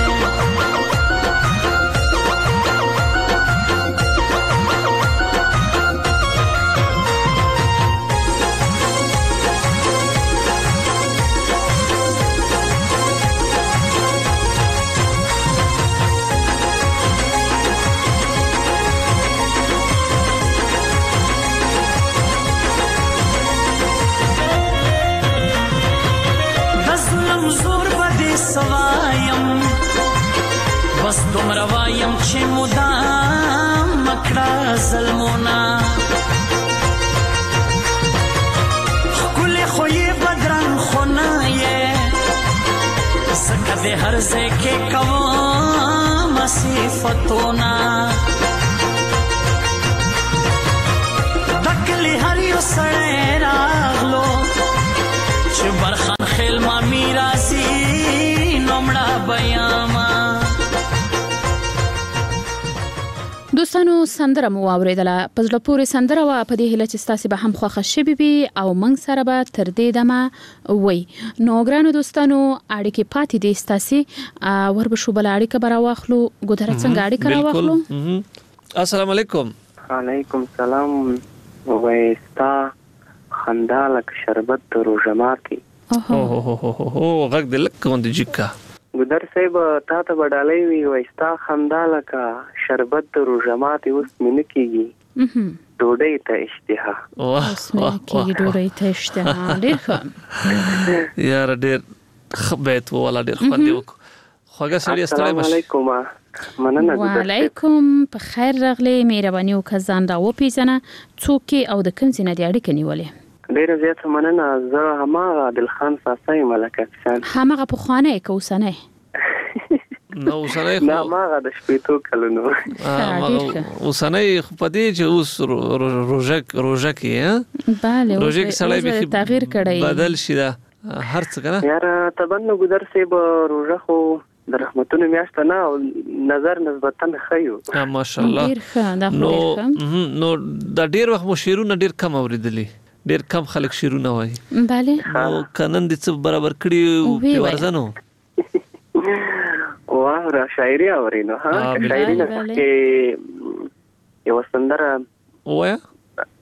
زور بدی سوایم بس دومره وایم چې مدام مکړه ظلمونه ښکلې خو یې بدرنګ خو نه یې ځکه د هر ځای کې کوم صفتونه د کلي هر یو سړی راغلو چې برخان خیل ما میراثي نومړه بیاما دوستانو سندره مو واوریدله په زړه پورې سندره وه په دې هیله چې ستاسې به هم خوښه شوې وي او موږ سره به تر دې دمه وی نو ګرانو دوستانو اړیکې پاتې دي ستاسې ور به شو بله اړیکه به راواخلو ګودره څنګه اړیکه راواخلو السلام علیکم علیکم سلام وایستا خندا لکه شربت د روژه ماتي هو هو هو هو غږ دې لکه غوندې جګه ګودر صاحب تا ته به ډالۍ وي وایستا خندا لکه شربت د روژه ماتي اوس مې نه کېږي ډوډۍ ته اشتها اوس مې کېږي ډوډۍ ته اشتها ډېر ښه یاره ډېر ښه بیت و والا ډېر خوند یې وکړو خوږه سړی ستړی مه شي مننه وعلیکم په خیر راغلی مهرباني وکړه ځان را وپېژنه څوک یې او د کوم ځای نه دې اړیکه نیولې ډېره زیاته مننه زه هماغه عادلخان ساسا یم هلکه کسان هماغه پخوانی که اوسنی نه اوسنی خو نه هماغه د شپېتو کلونو اوسنی خو په دې چې اوس روژه کې بله روژه کې سړی بیخي تغییر کړی بدل شي دا هر څه که نه یاره طبعا نو ګودر صاحب روژه خو د رحمتونو میاشت نه او نظر نسبتا ښه یو ماشاءالله ډېر ښه دا خو ډېر ښه نو دا ډېر وخت مو شعرونه ډېر کم اورېدلي ډېر کم خلک شعرونه وایي بله نو که نن دې څه برابر کړي پې ورځه نو واوره شاعري اورې نو ها شاعري نه کې یوه سندره ووایه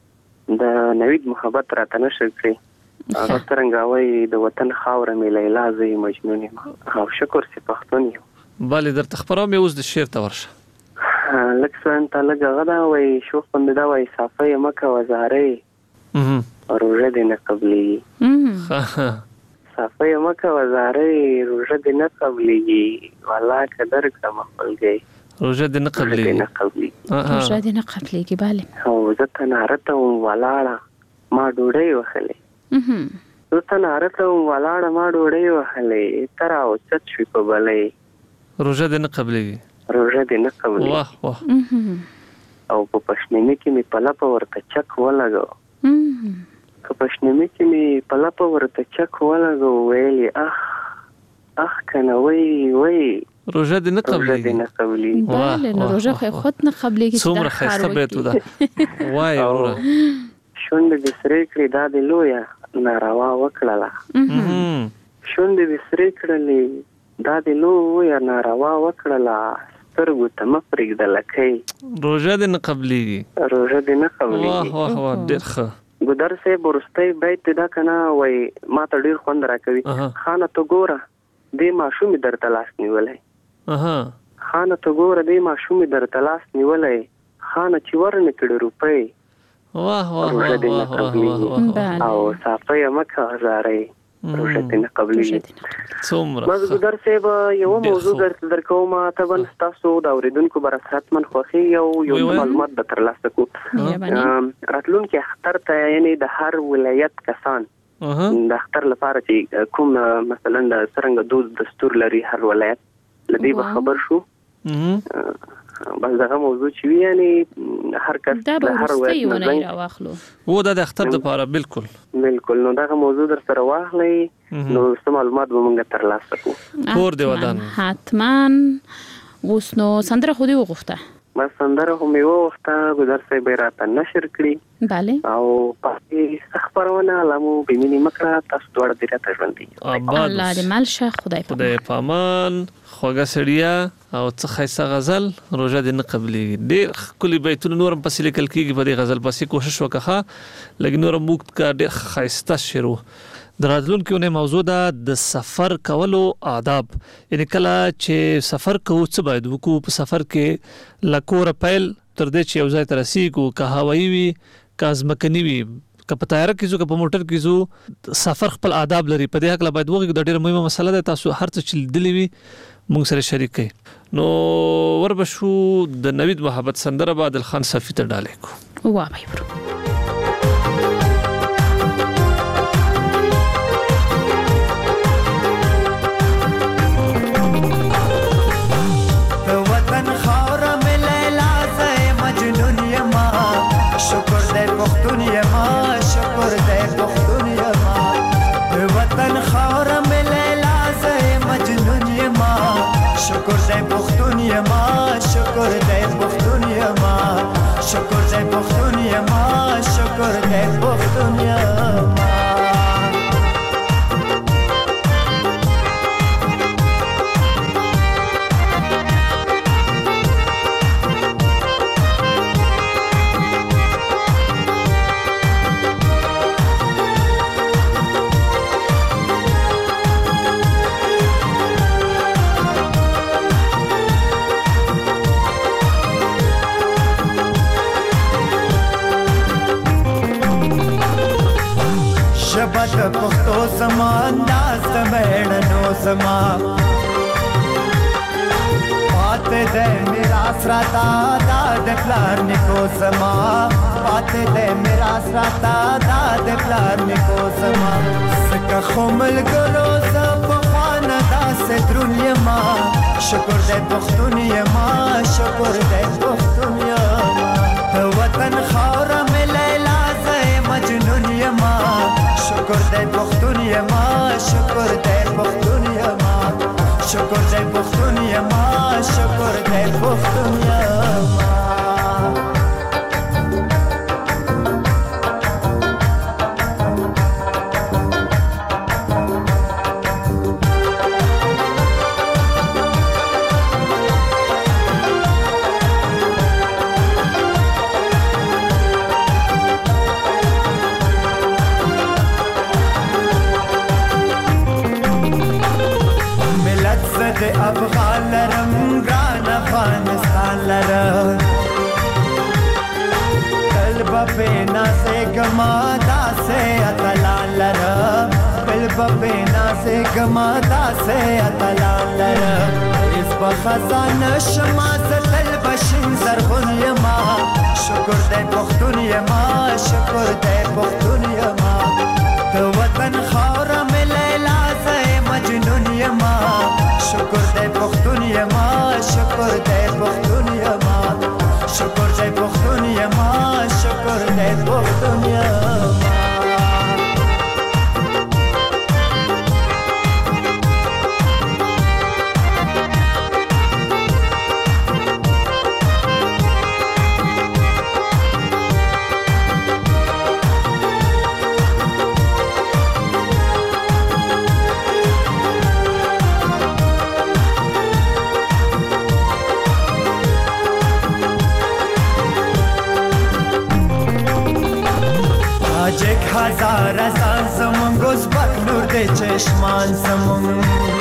د نوید محبت راته نشر کړي هغه څنګه وایي د وطن خاوره مې لیلا زه مجنون یم او شکر چې پښتون یم. بله درته خبروم اوس د شعر ته ورشه. لږ څه انته لږ هغه دا وایي شوق باندې دا وایي صافه یې مه کوه زارۍ روژه دې نه قبلېږي. صافه یې مه کوه زارۍ روژه دې نه قبلېږي والله که درکړم خپلګۍ روژه دې نه قبلېږي روژه دې نه قبلېږي. بله او زه تناره ته وم ولاړه ما ډوډۍ وخلې زه تناره ته وم ولاړه ما ډوډۍ وخلې ته راوچت شوې په بلۍ روژه دې نه قبلېږي روژه دې نه قبلېږي. واه واه او په پشنمي کې مې په لپه ورته چک ولګو که پشنمي کې مې په لپه ورته چک ولګو ویل یې اخ اخ کنه وی وی روژه دې نه قبلېږي. نه قبلېږي. بله نو روژه خو خود نه قبلېږي. څومره ښایسته بیت و ده وایي وروره. شونډې دې سرې کړې دا دې لویه ناروا وکړله شونډې دې سرې کړلې دا دې لویه ناروا وکړله سترګو ته مه پرېږده لکۍ روژه دې نه قبلېږي. روژه دې نه قبلېږي. واه واه واه ډېر ښه. ګودر صاحب وروستی بیت دې دا که نه وایي ما ته ډېر خوند راکوي. خانه ته ګوره دې ماشومې درته لاس نیولی خانه ته ګوره دې ماشومې درته لاس نیولی خانه چې ورنه کړې روپۍ واه واه روژه دې نه قبلېږي. او صافه یې مه کوه زارۍ روژه دې نه قبلېږي. څومره بس ګودر صاحب یوه موضوع درته درکوم طبعا ستاسو د اورېدونکو به راته حتما خوښېږي او یو څه معلومات به ترلاسه کړو. راتلونکي اختر ته یعنې د هر ولایت کسان د اختر لپاره چې کوم مثلا د څرنګه دود دستور لري هر ولایت له دې به خبر شو. بس دغه موضوع چې وي یعنې هر کس د هر ولایت نه راواخلو و دا د اختر دپاره بالکل بالکل نو دغه موضوع در سره واخلئ نو څه معلومات به موږ ترلاسه کړو. کور دې ودان حتما. اوس نو سندره خو دې وغوښته بس سندره خو مې وغوښته ګودر صاحب یې راته نشر کړي. بله او پاتې څه خپرونه الله مو بېمینې مه کړه تاسو دواړه دې راته ژوندي الله دې مل شه خدای په خدای په امان خوږه سړیه او څه ښایسته غزل روژه دې نه قبلېږي. ډېر ښکلي بیتونه نور هم پسې لیکل کېږي په دې غزل پسې کوشش وکړه ښه لږ نور هم موږ کا ډېر ښایسته شعر و. د راتلونکي اونۍ موضوع ده د سفر کولو آداب. یعنې کله چې سفر کوو څه باید وکړو په سفر کې له کوره پیل تر دې چې یو ځای ته رسېږو که هوایي وي که ځمکني وي که په طیاره کې ځو که په موټر کې ځو سفر خپل آداب لري. په دې هکله باید وغږېږو دا ډېره مهمه مسله ده. تاسو هر څه چې لیدلي وي موږ سره شریک کړئ. نو وربه شو د نوید محبت سندره به عادل خان صافي ته ډالۍ کړو. ووایئ ورو شکر دای پختون یما شکر دای پختون یما شکر دای پختون یما شکر دای پختون یما شبت پختو سما انداز میڑنو سما پاتے دے میرا سراتا داد پلار نکو سما پاتے دے میرا سراتا داد پلار نکو سما سکا خمل گلو سب خانہ دا سے درون یما شکر دے پختون یما شکر دے پختون یما وطن خورا میں لیلا زے مجنون یما شکر دای پختون یما شکر دای پختون یما شکر دای پختون یما شکر دای پختون یما گما داسه اتلان لرم بل ببینا سے گما داسه اتلان لرم اس بخزان شما زتل بشین زرغون یما شکر دی پختون یما شکر دی پختون یما تو وطن خورم لیلا زی مجنون یما شکر دی پختون یما شکر دی پختون یما شکر دی پختون یما شکر دی پختون یما هزار هزار زمون گوز بک نور ده چشمان زمون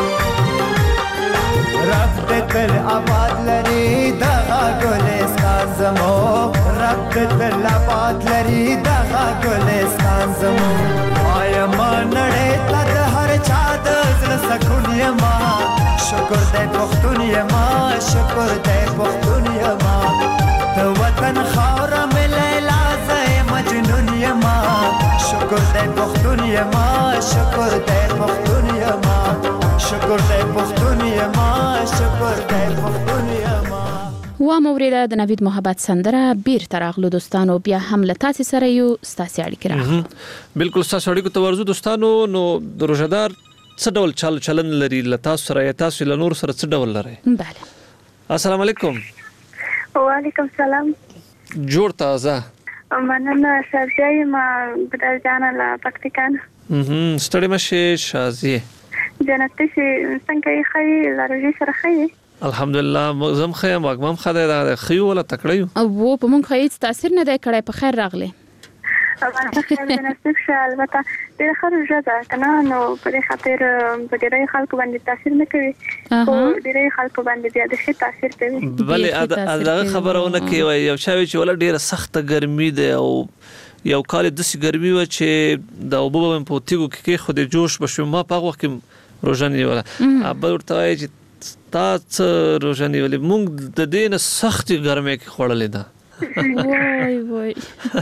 رب ده دل آباد لری دغا گلستان زمون رب ده دل آباد لری دغا گلستان زمون آیا ما نڑه تا ده هر چا ده زل سکون یما شکر ده پختون یما شکر ده پختون یما ده وطن خورم لیلا زی مجنون یما شکر دی پختون یما شکر دی پختون یما شکر دی پختون یما شکر دی پختون یما و موریده د نوید محبت سندره بیر تراغلو دوستانو بیا هم لتاسي سره یو ستاسي اړیکې راغلو بالکل ستاسو اړیکو ته ورزو دوستانو نو د روزدار څه ډول چل چلن لري لتاسو سره تاسو له نور سره څه ډول لري بله السلام علیکم وعلیکم السلام جوړ تازه مننه شازیه ما بدل جانا لا پکتیکان مهم ستړي مشه شازیه جنت شي څنګه خی لارجي سره خی الحمدلله زم خیم واګم خدای دا خيو ولا تکړیو او په مونږ هیڅ تاثیر نه دی کړی په خیر راغلی اول خیر د نصیب شه البته ډېر خرج ده کنه نو په دې خاطر په ډېرې خلکو باندې تاثیر نه کوي او ډېرې خلکو باندې بیا د شي تاثیر کوي بلې دا خبرونه کوي یو شاوي چې ولا ډېر سخت ګرمي ده او یو کال د سي ګرمي و چې د وبو په تیګو کې خو د جوش بشو ما په وخت کې روزاني ولا ابل ورته چې تاسو روزاني ولې مونږ د دې نه سخت ګرمي کې خړلې ده وای وای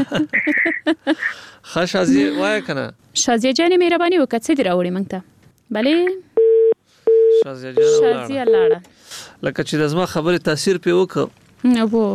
خشازي وای کنه شازیه جانې مهرباني وکړه څه دی راوړې مونږ ته بلې شازیه جان شازیه لاړه لکه چې د زما خبرې تاثیر په وکړ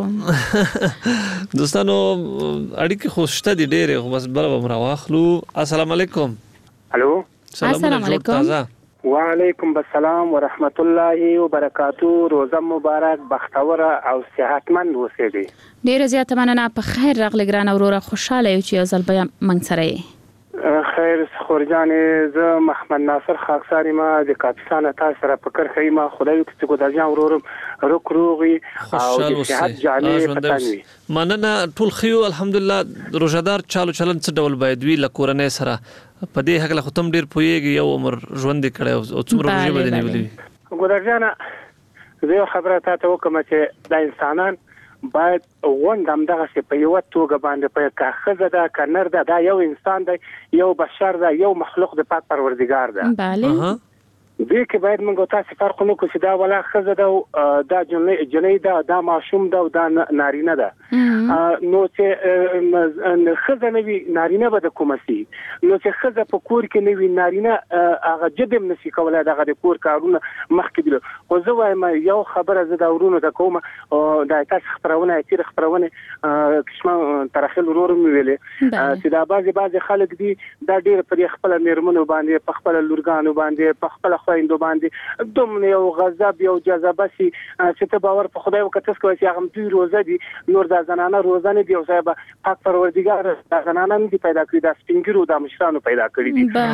ابو دوستانو اړیکې خوشته دي ډېرې خو بس بل به راواخلو السلام علیکم الو السلام علیکم وعلیکم السلام ورحمت الله وبرکاتو روزه مبارک بختوره او صحتمند اوسئ ډیره زیاته مننه په خیر راغلی ګران اوروره خوشاله یو چې یو ځل بیا موږ سره یې خیر خورجان زه محمد ناصر خاکساری ما د کاپیسان تاسو سره فکر خی ما خدای دې چې ګودر جان ورورم روک روغي او د صحت جامې پتانوي مننه ټول خيو الحمدلله روزدار چالو چلن څه ډول باید وی لکورنه سره په دې حق له ختم ډیر پويږي یو عمر ژوند کړي او څومره روزي بدني ولي ګودر جان زه خبره تاسو وکم چې د انسانان باید وندم دغه څه په یو توګه باندې په کاخذ ده کنر ده دا یو انسان دی یو بشر ده یو مخلوق د پاک پروردگار ده bale دې کې باید موږ تاسو فرق نو کوو چې دا ولا خزه ده دا جنې جنې ده دا ماشوم ده دا نارینه ده نو چې خزه نه وي نارینه به د کومسي نو چې خزه په کور کې نه وي نارینه هغه جدم نشي کولای دغه د کور کارونه مخکې دي خو زه وایم یو خبره زه دا ورونو ته کوم دا تاسو خبرونه تیر خبرونه کښما ترخل ورور مې ویلې چې دا بعضي بعضي خلک دي دا ډېر پر خپل میرمنو باندې په خپل لورګانو باندې په خپل خويندو باندې دومره یو غضب یو جذبه سي چې ته باور په خدای وکړه کوي چې هغه دوی روزه دي نور د زنانه روزه نه دی او صاحب پاک پروردگار د زنانه نه دی پیدا کړی د سپینګرو د مشرانو پیدا کړی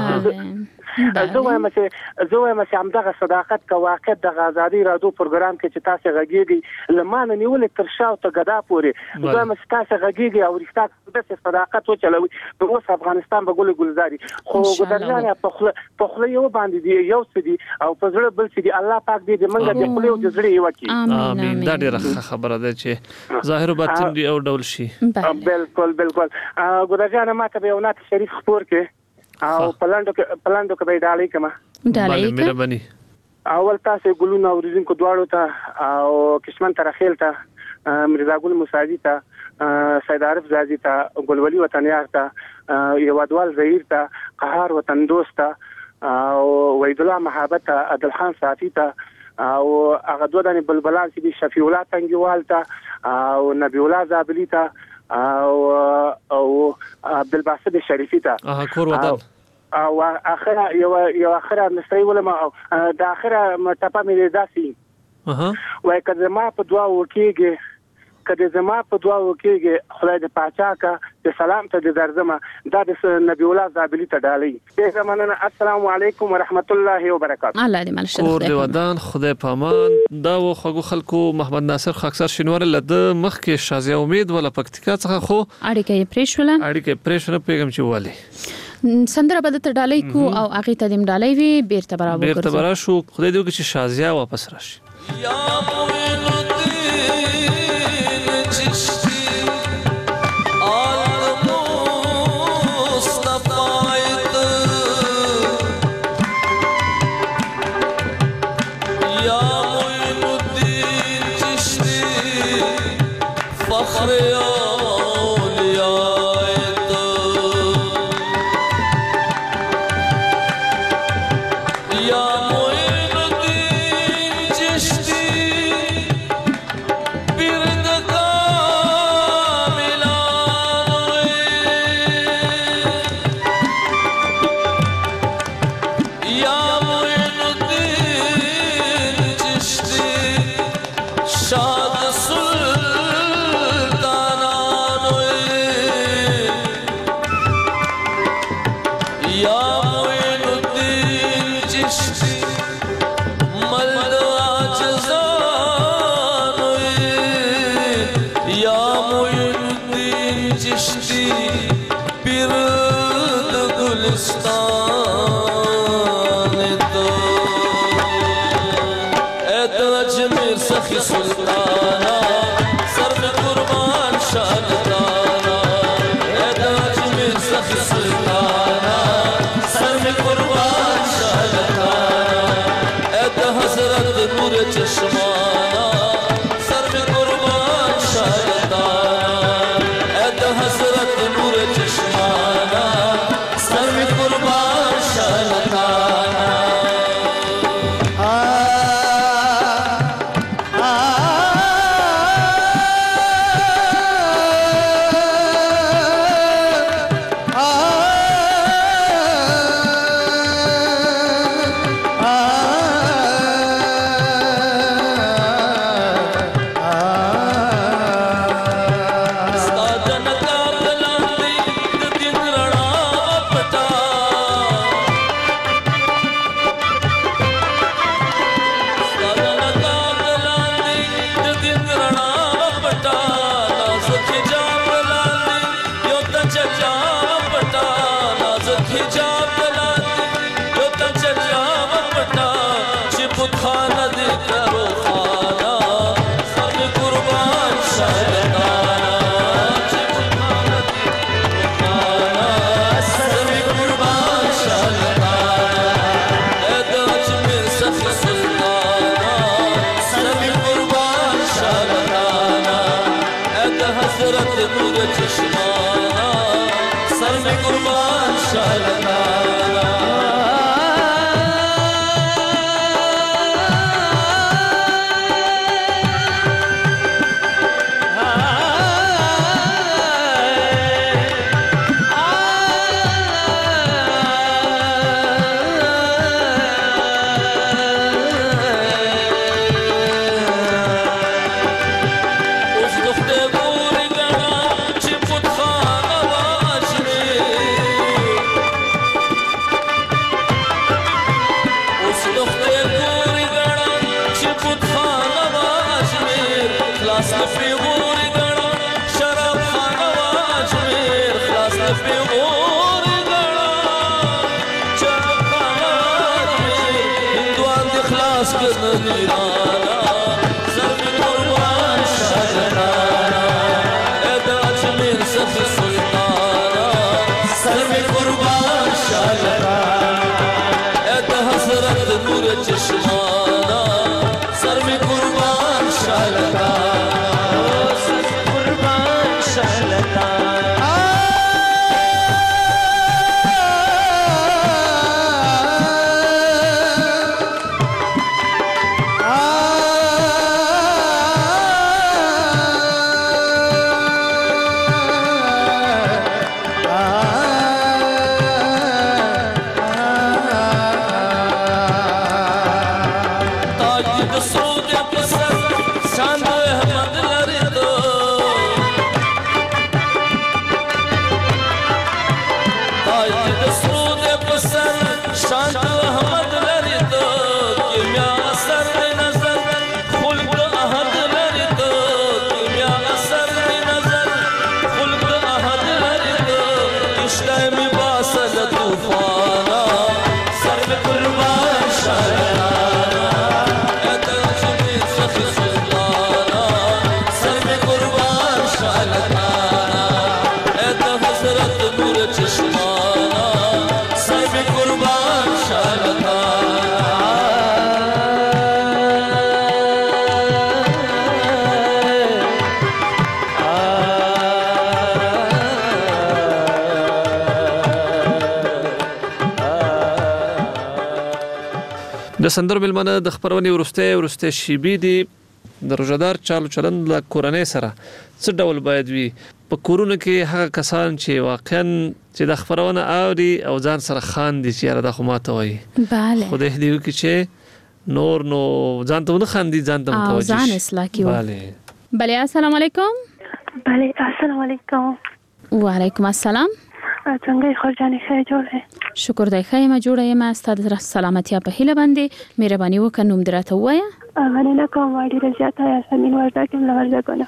دي زه وایم چې زه وایم چې همدغه صداقت کا واقع د آزادي رادیو پروګرام کې چې تاسو غږیږي لمانه نیولې تر شاو ته غدا پوري زه وایم چې تاسو غږیږي او رښتا د صداقت وچلوي نو اوس افغانستان به ګل ګلزاري خو ګدرجان په خله په خله یو باندې دی یو څه دي او په زړه بل څه دي الله پاک دې موږ د خپل او د زړه یو کی امين دا ډیره خبره ده چې ظاهر او باطن دی او ډول شي بالکل بالکل ګورجان ما ته یو نات شریف خبر کې او پلاندو کې پلاندو کې به ډالۍ کما ډالۍ مهرباني اول تاسو ګلونه اوریدونکو دواړو ته او کشمن ترخیل ته مرزا ګل موساجي ته سید عارف زازي ته ګلولي وطنيار ته یو ادوال زهیر ته قهار وطن دوست ته او وحید الله محبت ته عادل خان صافي ته او هغه دوه دنه بلبلان چې شفیع الله تنګوال ته او نبی الله زابلی ته او او عبد الباسط شریفی ته اه کور ودان او اخره یو یو اخره مستری ولما د اخره ټپه مې داسي اها وای کله ما په دعا وکیږي کله زما په دعا وکیږي خدای دې پاچا کا د سلام ته د درځم دا د نبی الله زابلی ته ډالۍ دې زمانه السلام علیکم ورحمت الله وبرکاته الله دې مالشه کور دې ودان خدای پامان دا و خو خلکو محمد ناصر خاکسر شینوار لده مخکې شازیا امید ولا پکتیکا څخه خو اړیکې پریشوله اړیکې پریشوله پیغام چې والی سندره بده ته ډالۍ کو او هغه ته دیم ډالۍ وی بیرته برابر بیرته برابر شو خدای دې چې شازیا واپس راشي یا موین الدین چشتی آل مصطفیت یا موین الدین چشتی فخر سلطانا سر میں قربان شادتانا اے تاجمیر سخی سلطانا سر میں قربان شادتانا اے حضرت نور چشمانا سر میں قربان شادتانا اے حضرت نور چشمانا سر میں قربان شادتانا چشمانا سر میں قربان شالتا سر میں قربان شالتا د سندرو ملمنه د خبرونې ورسته ورسته شیبې دي د روزدار چالو چلن له کورنۍ سره څه ډول باید وي په کورونو کې هغه کسان چې واقعا چې د خبرونه اوري او ځان سره خان دي چې را د خو ماته وایي bale خو د دې کې چې نور نو ځان ته نه خاندي ځان ته متوجه شي ځان اصلاح کیو bale bale السلام علیکم bale السلام علیکم وعلیکم السلام څنګه خو جانې ښه جوړه شکر دی ښه ما جوړه یم ستاسو سلامتی په هیله باندې مهرباني وکړئ نوم درته وایا مننه کوم وړي رضایت یاسمین وردګ لور ځګنه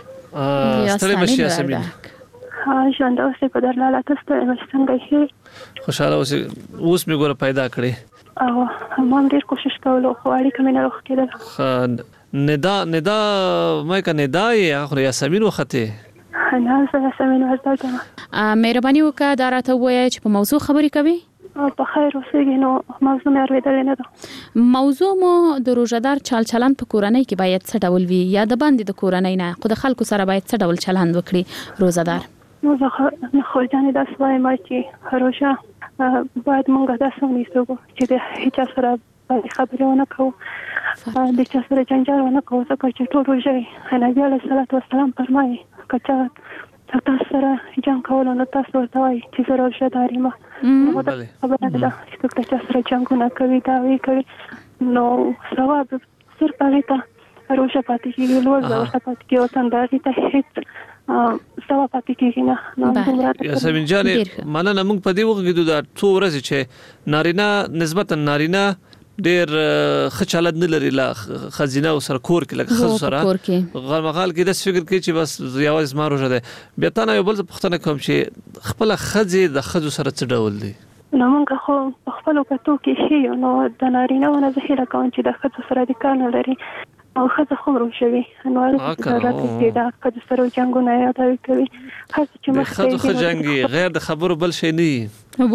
ا ستړي بشي یاسمین ها ژوند اوسه په درلاله تاسو ته څنګه شي خوشاله اوسه اوس می ګوره پیدا کړی او ما ډیر کوشش کولو خو اړیکه مې نه روخ کېده ندا ندا مې کنه ندا یې اخر یاسمین وخته نه زه سمین ورته مهرباني وکړه دا راته وایي چې په موضوع خبرې کوي په خیر اوسېږي نو موضوع مې اورېدلې نه ده موضوع مو د روزدار چال چلند په کورنۍ کې باید څه ډول وي یا د باندې د کورنۍ نه خو د خلکو سره باید څه ډول چلند وکړي روزدار نو زه خو ځانې دا سوای ما چې هروشه باید مونږ دا سونیسو چې د هیڅ سره خبرې ونه کوو د چا سره جنجال ونه کوو ځکه چې ټول روژه نبي علیه الصلاة والسلام فرمایي کچا تاسو سره جنگ کول نو تاسو ورته وایي چې زه روژه دار یم نو دا خبره ده چې کله تاسو سره جنګونه کوي دا وی کوي نو ثواب صرف هغه ته روژه پاتې کیږي نو روژه پاتې کیږي او څنګه ته هیڅ ثواب پاتې کیږي نه یاسمین جان مننه موږ په دې وخت کې دا څو ورځې چې نارینه نسبتا نارینه ډیر خچالت نه لري لا خزینه او سر کور کې لکه خزو سره غرمغال کې د فکر کې چې بس یواز ما روزه ده بیا تا نه یو بل پښتنه کوم چې خپل خزي د خزو سره څه ډول دي نو موږ خو خپل کتو کې شي نو د نارینه ونه ذخیره کوم چې د خزو سره د کار نه لري او خزه خو روشوي نو ضرورت دی دا خزو سره جنگونه یاد کوي خزه چې مخ خزو خ جنگي غیر د خبرو بل شي نه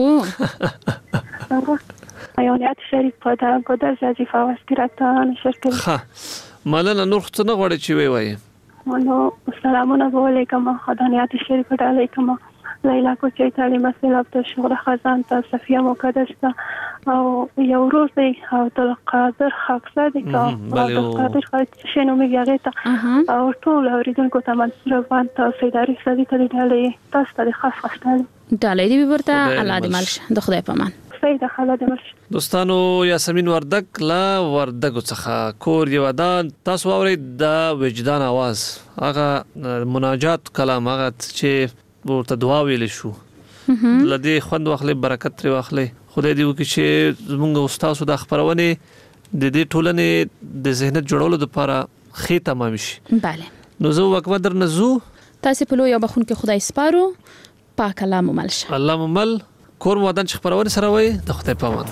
وو ایونیت شریف په دا ګودر ځي فواسترات نشر کوي ها مالنا نور څه نه غواړي چې وی وای نو سلامونه علیکم خدانیات شریف ته علیکم لیلا کو چې تعلیم مسله ته شغل خزان ته صفیه مقدس ته او یو روز دی او تل قادر خاصه دی که قادر خاص شنو میږي ته او ټول اوریدونکو ته منصور وان ته سیداری سړي ته دی تاسو ته خاص خاصه ډالې دی ورته الله دې مالش د خدای په امان سیده خاله دې مالش دوستانو یاسمین وردک لا وردک څخه کور یو دان تاسو اورید د وجدان आवाज هغه مناجات کلام هغه چې ورته دعا ویل شو لدی خوند واخلې برکت تر واخلې خدای دې وکړي چې زموږ استاد د خبرونه د دې ټولنې د ذهنیت جوړولو لپاره خې تمام شي bale نو زه وکړه در نزو تاسو په لوی بخون کې خدای سپارو پاک الله ممل شه الله ممل کور مودن چې خبرونه سره وای د خدای پامان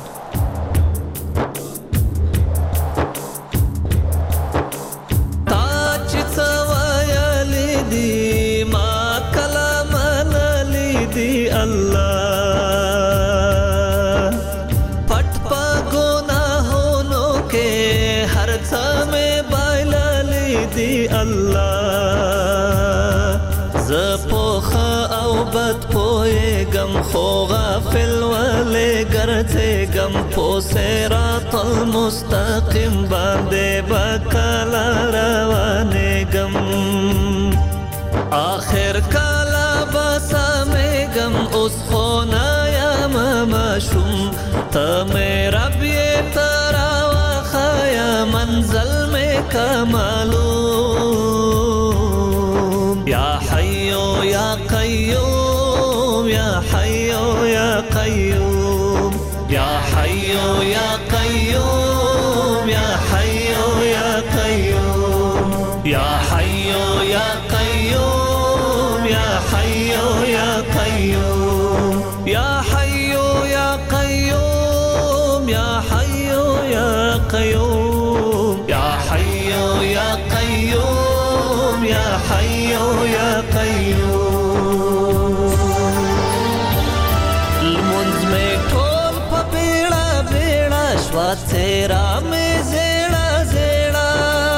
Allah pat pa gona hono دی الله ز پوخه او بد پویگم خو غافل ولی ګرځېږم په صراط المستقیم باندې به کله روانېږم آخر کله به سمېږم اوس خو نه یم ماشوم ته مې رب یې ته راوښیه منزل مې که معلوم یا حیو یا قیوم یا حیو یا قیوم یا حیو یا قیوم یا حیو یا قیوم یا حیو یا قیوم یا حیو یا قیوم یا حیو یا قیوم یا حیو یا قیوم یا حیو یا قیوم یا حیو یا قیوم لمونځ مې ټول په بیړه بیړه شوه څېره مې زیړه زیړه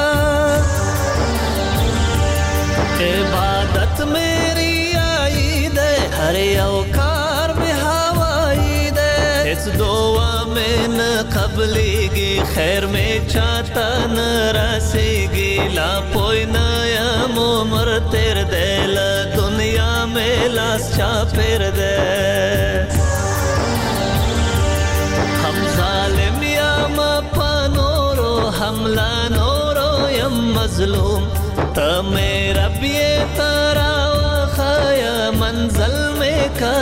عبادت مې ریایي دی هر یو کار مې هوایي دی هېڅ دعا مې نه قبلېږي خیر مې چاته نه رسېږي لا پوی نه یم عمر تېر دی له دنیا مې لاس چاپېر دی هم ظالم یم په نورو هم له نورو یم مظلوم ته مې رب یې ته راوښیه منزل مې که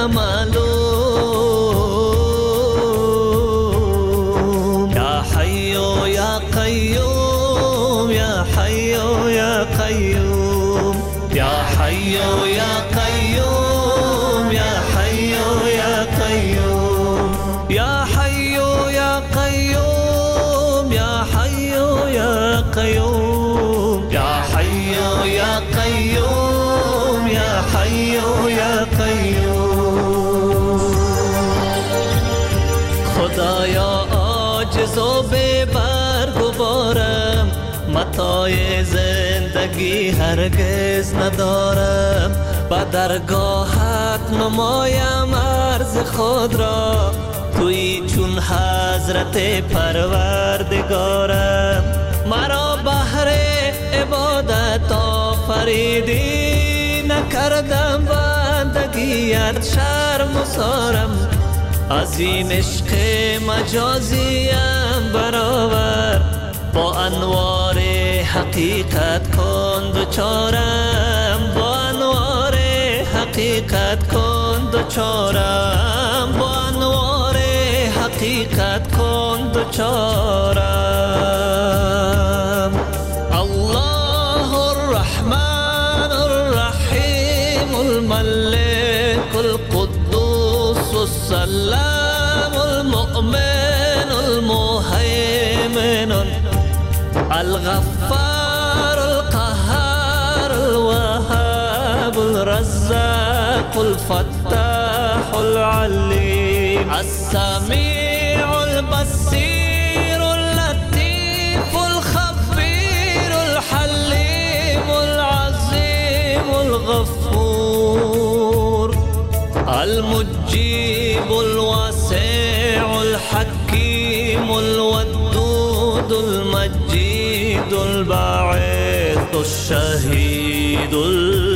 معلوم یا حیو یا قیوم یا حیو یا قیوم یا حیو یا قیوم یا حیو یا قیوم یا حیو یا قیوم یا حیو یا قیوم یا حیو یا قیوم یا حیو یا قیوم خدایا عاجز و بی‌برگ و بارم متاع زندگی هرگز ندارم به درگاهت نمایم عرض خود را توی چون حضرت پروردگارم مرا بهر عبادت آفریدی نکردم بندگیت شرم و سارم از این عشق مجازیم برآور با انوار حقیقت کن دوچارم با انوار حقیقت کن دوچارم با انوار حقیقت کن دوچارم الله الرحمن الرحیم الملك القدوس السلام المؤمن المهيمن الغفار القهار الوهاب الرزاق الفتاح العليم السميع البصير اللطيف الخبير الحليم العظيم الغفور المجيب الواسع الحكيم الودود المجيد الباعث الشهيد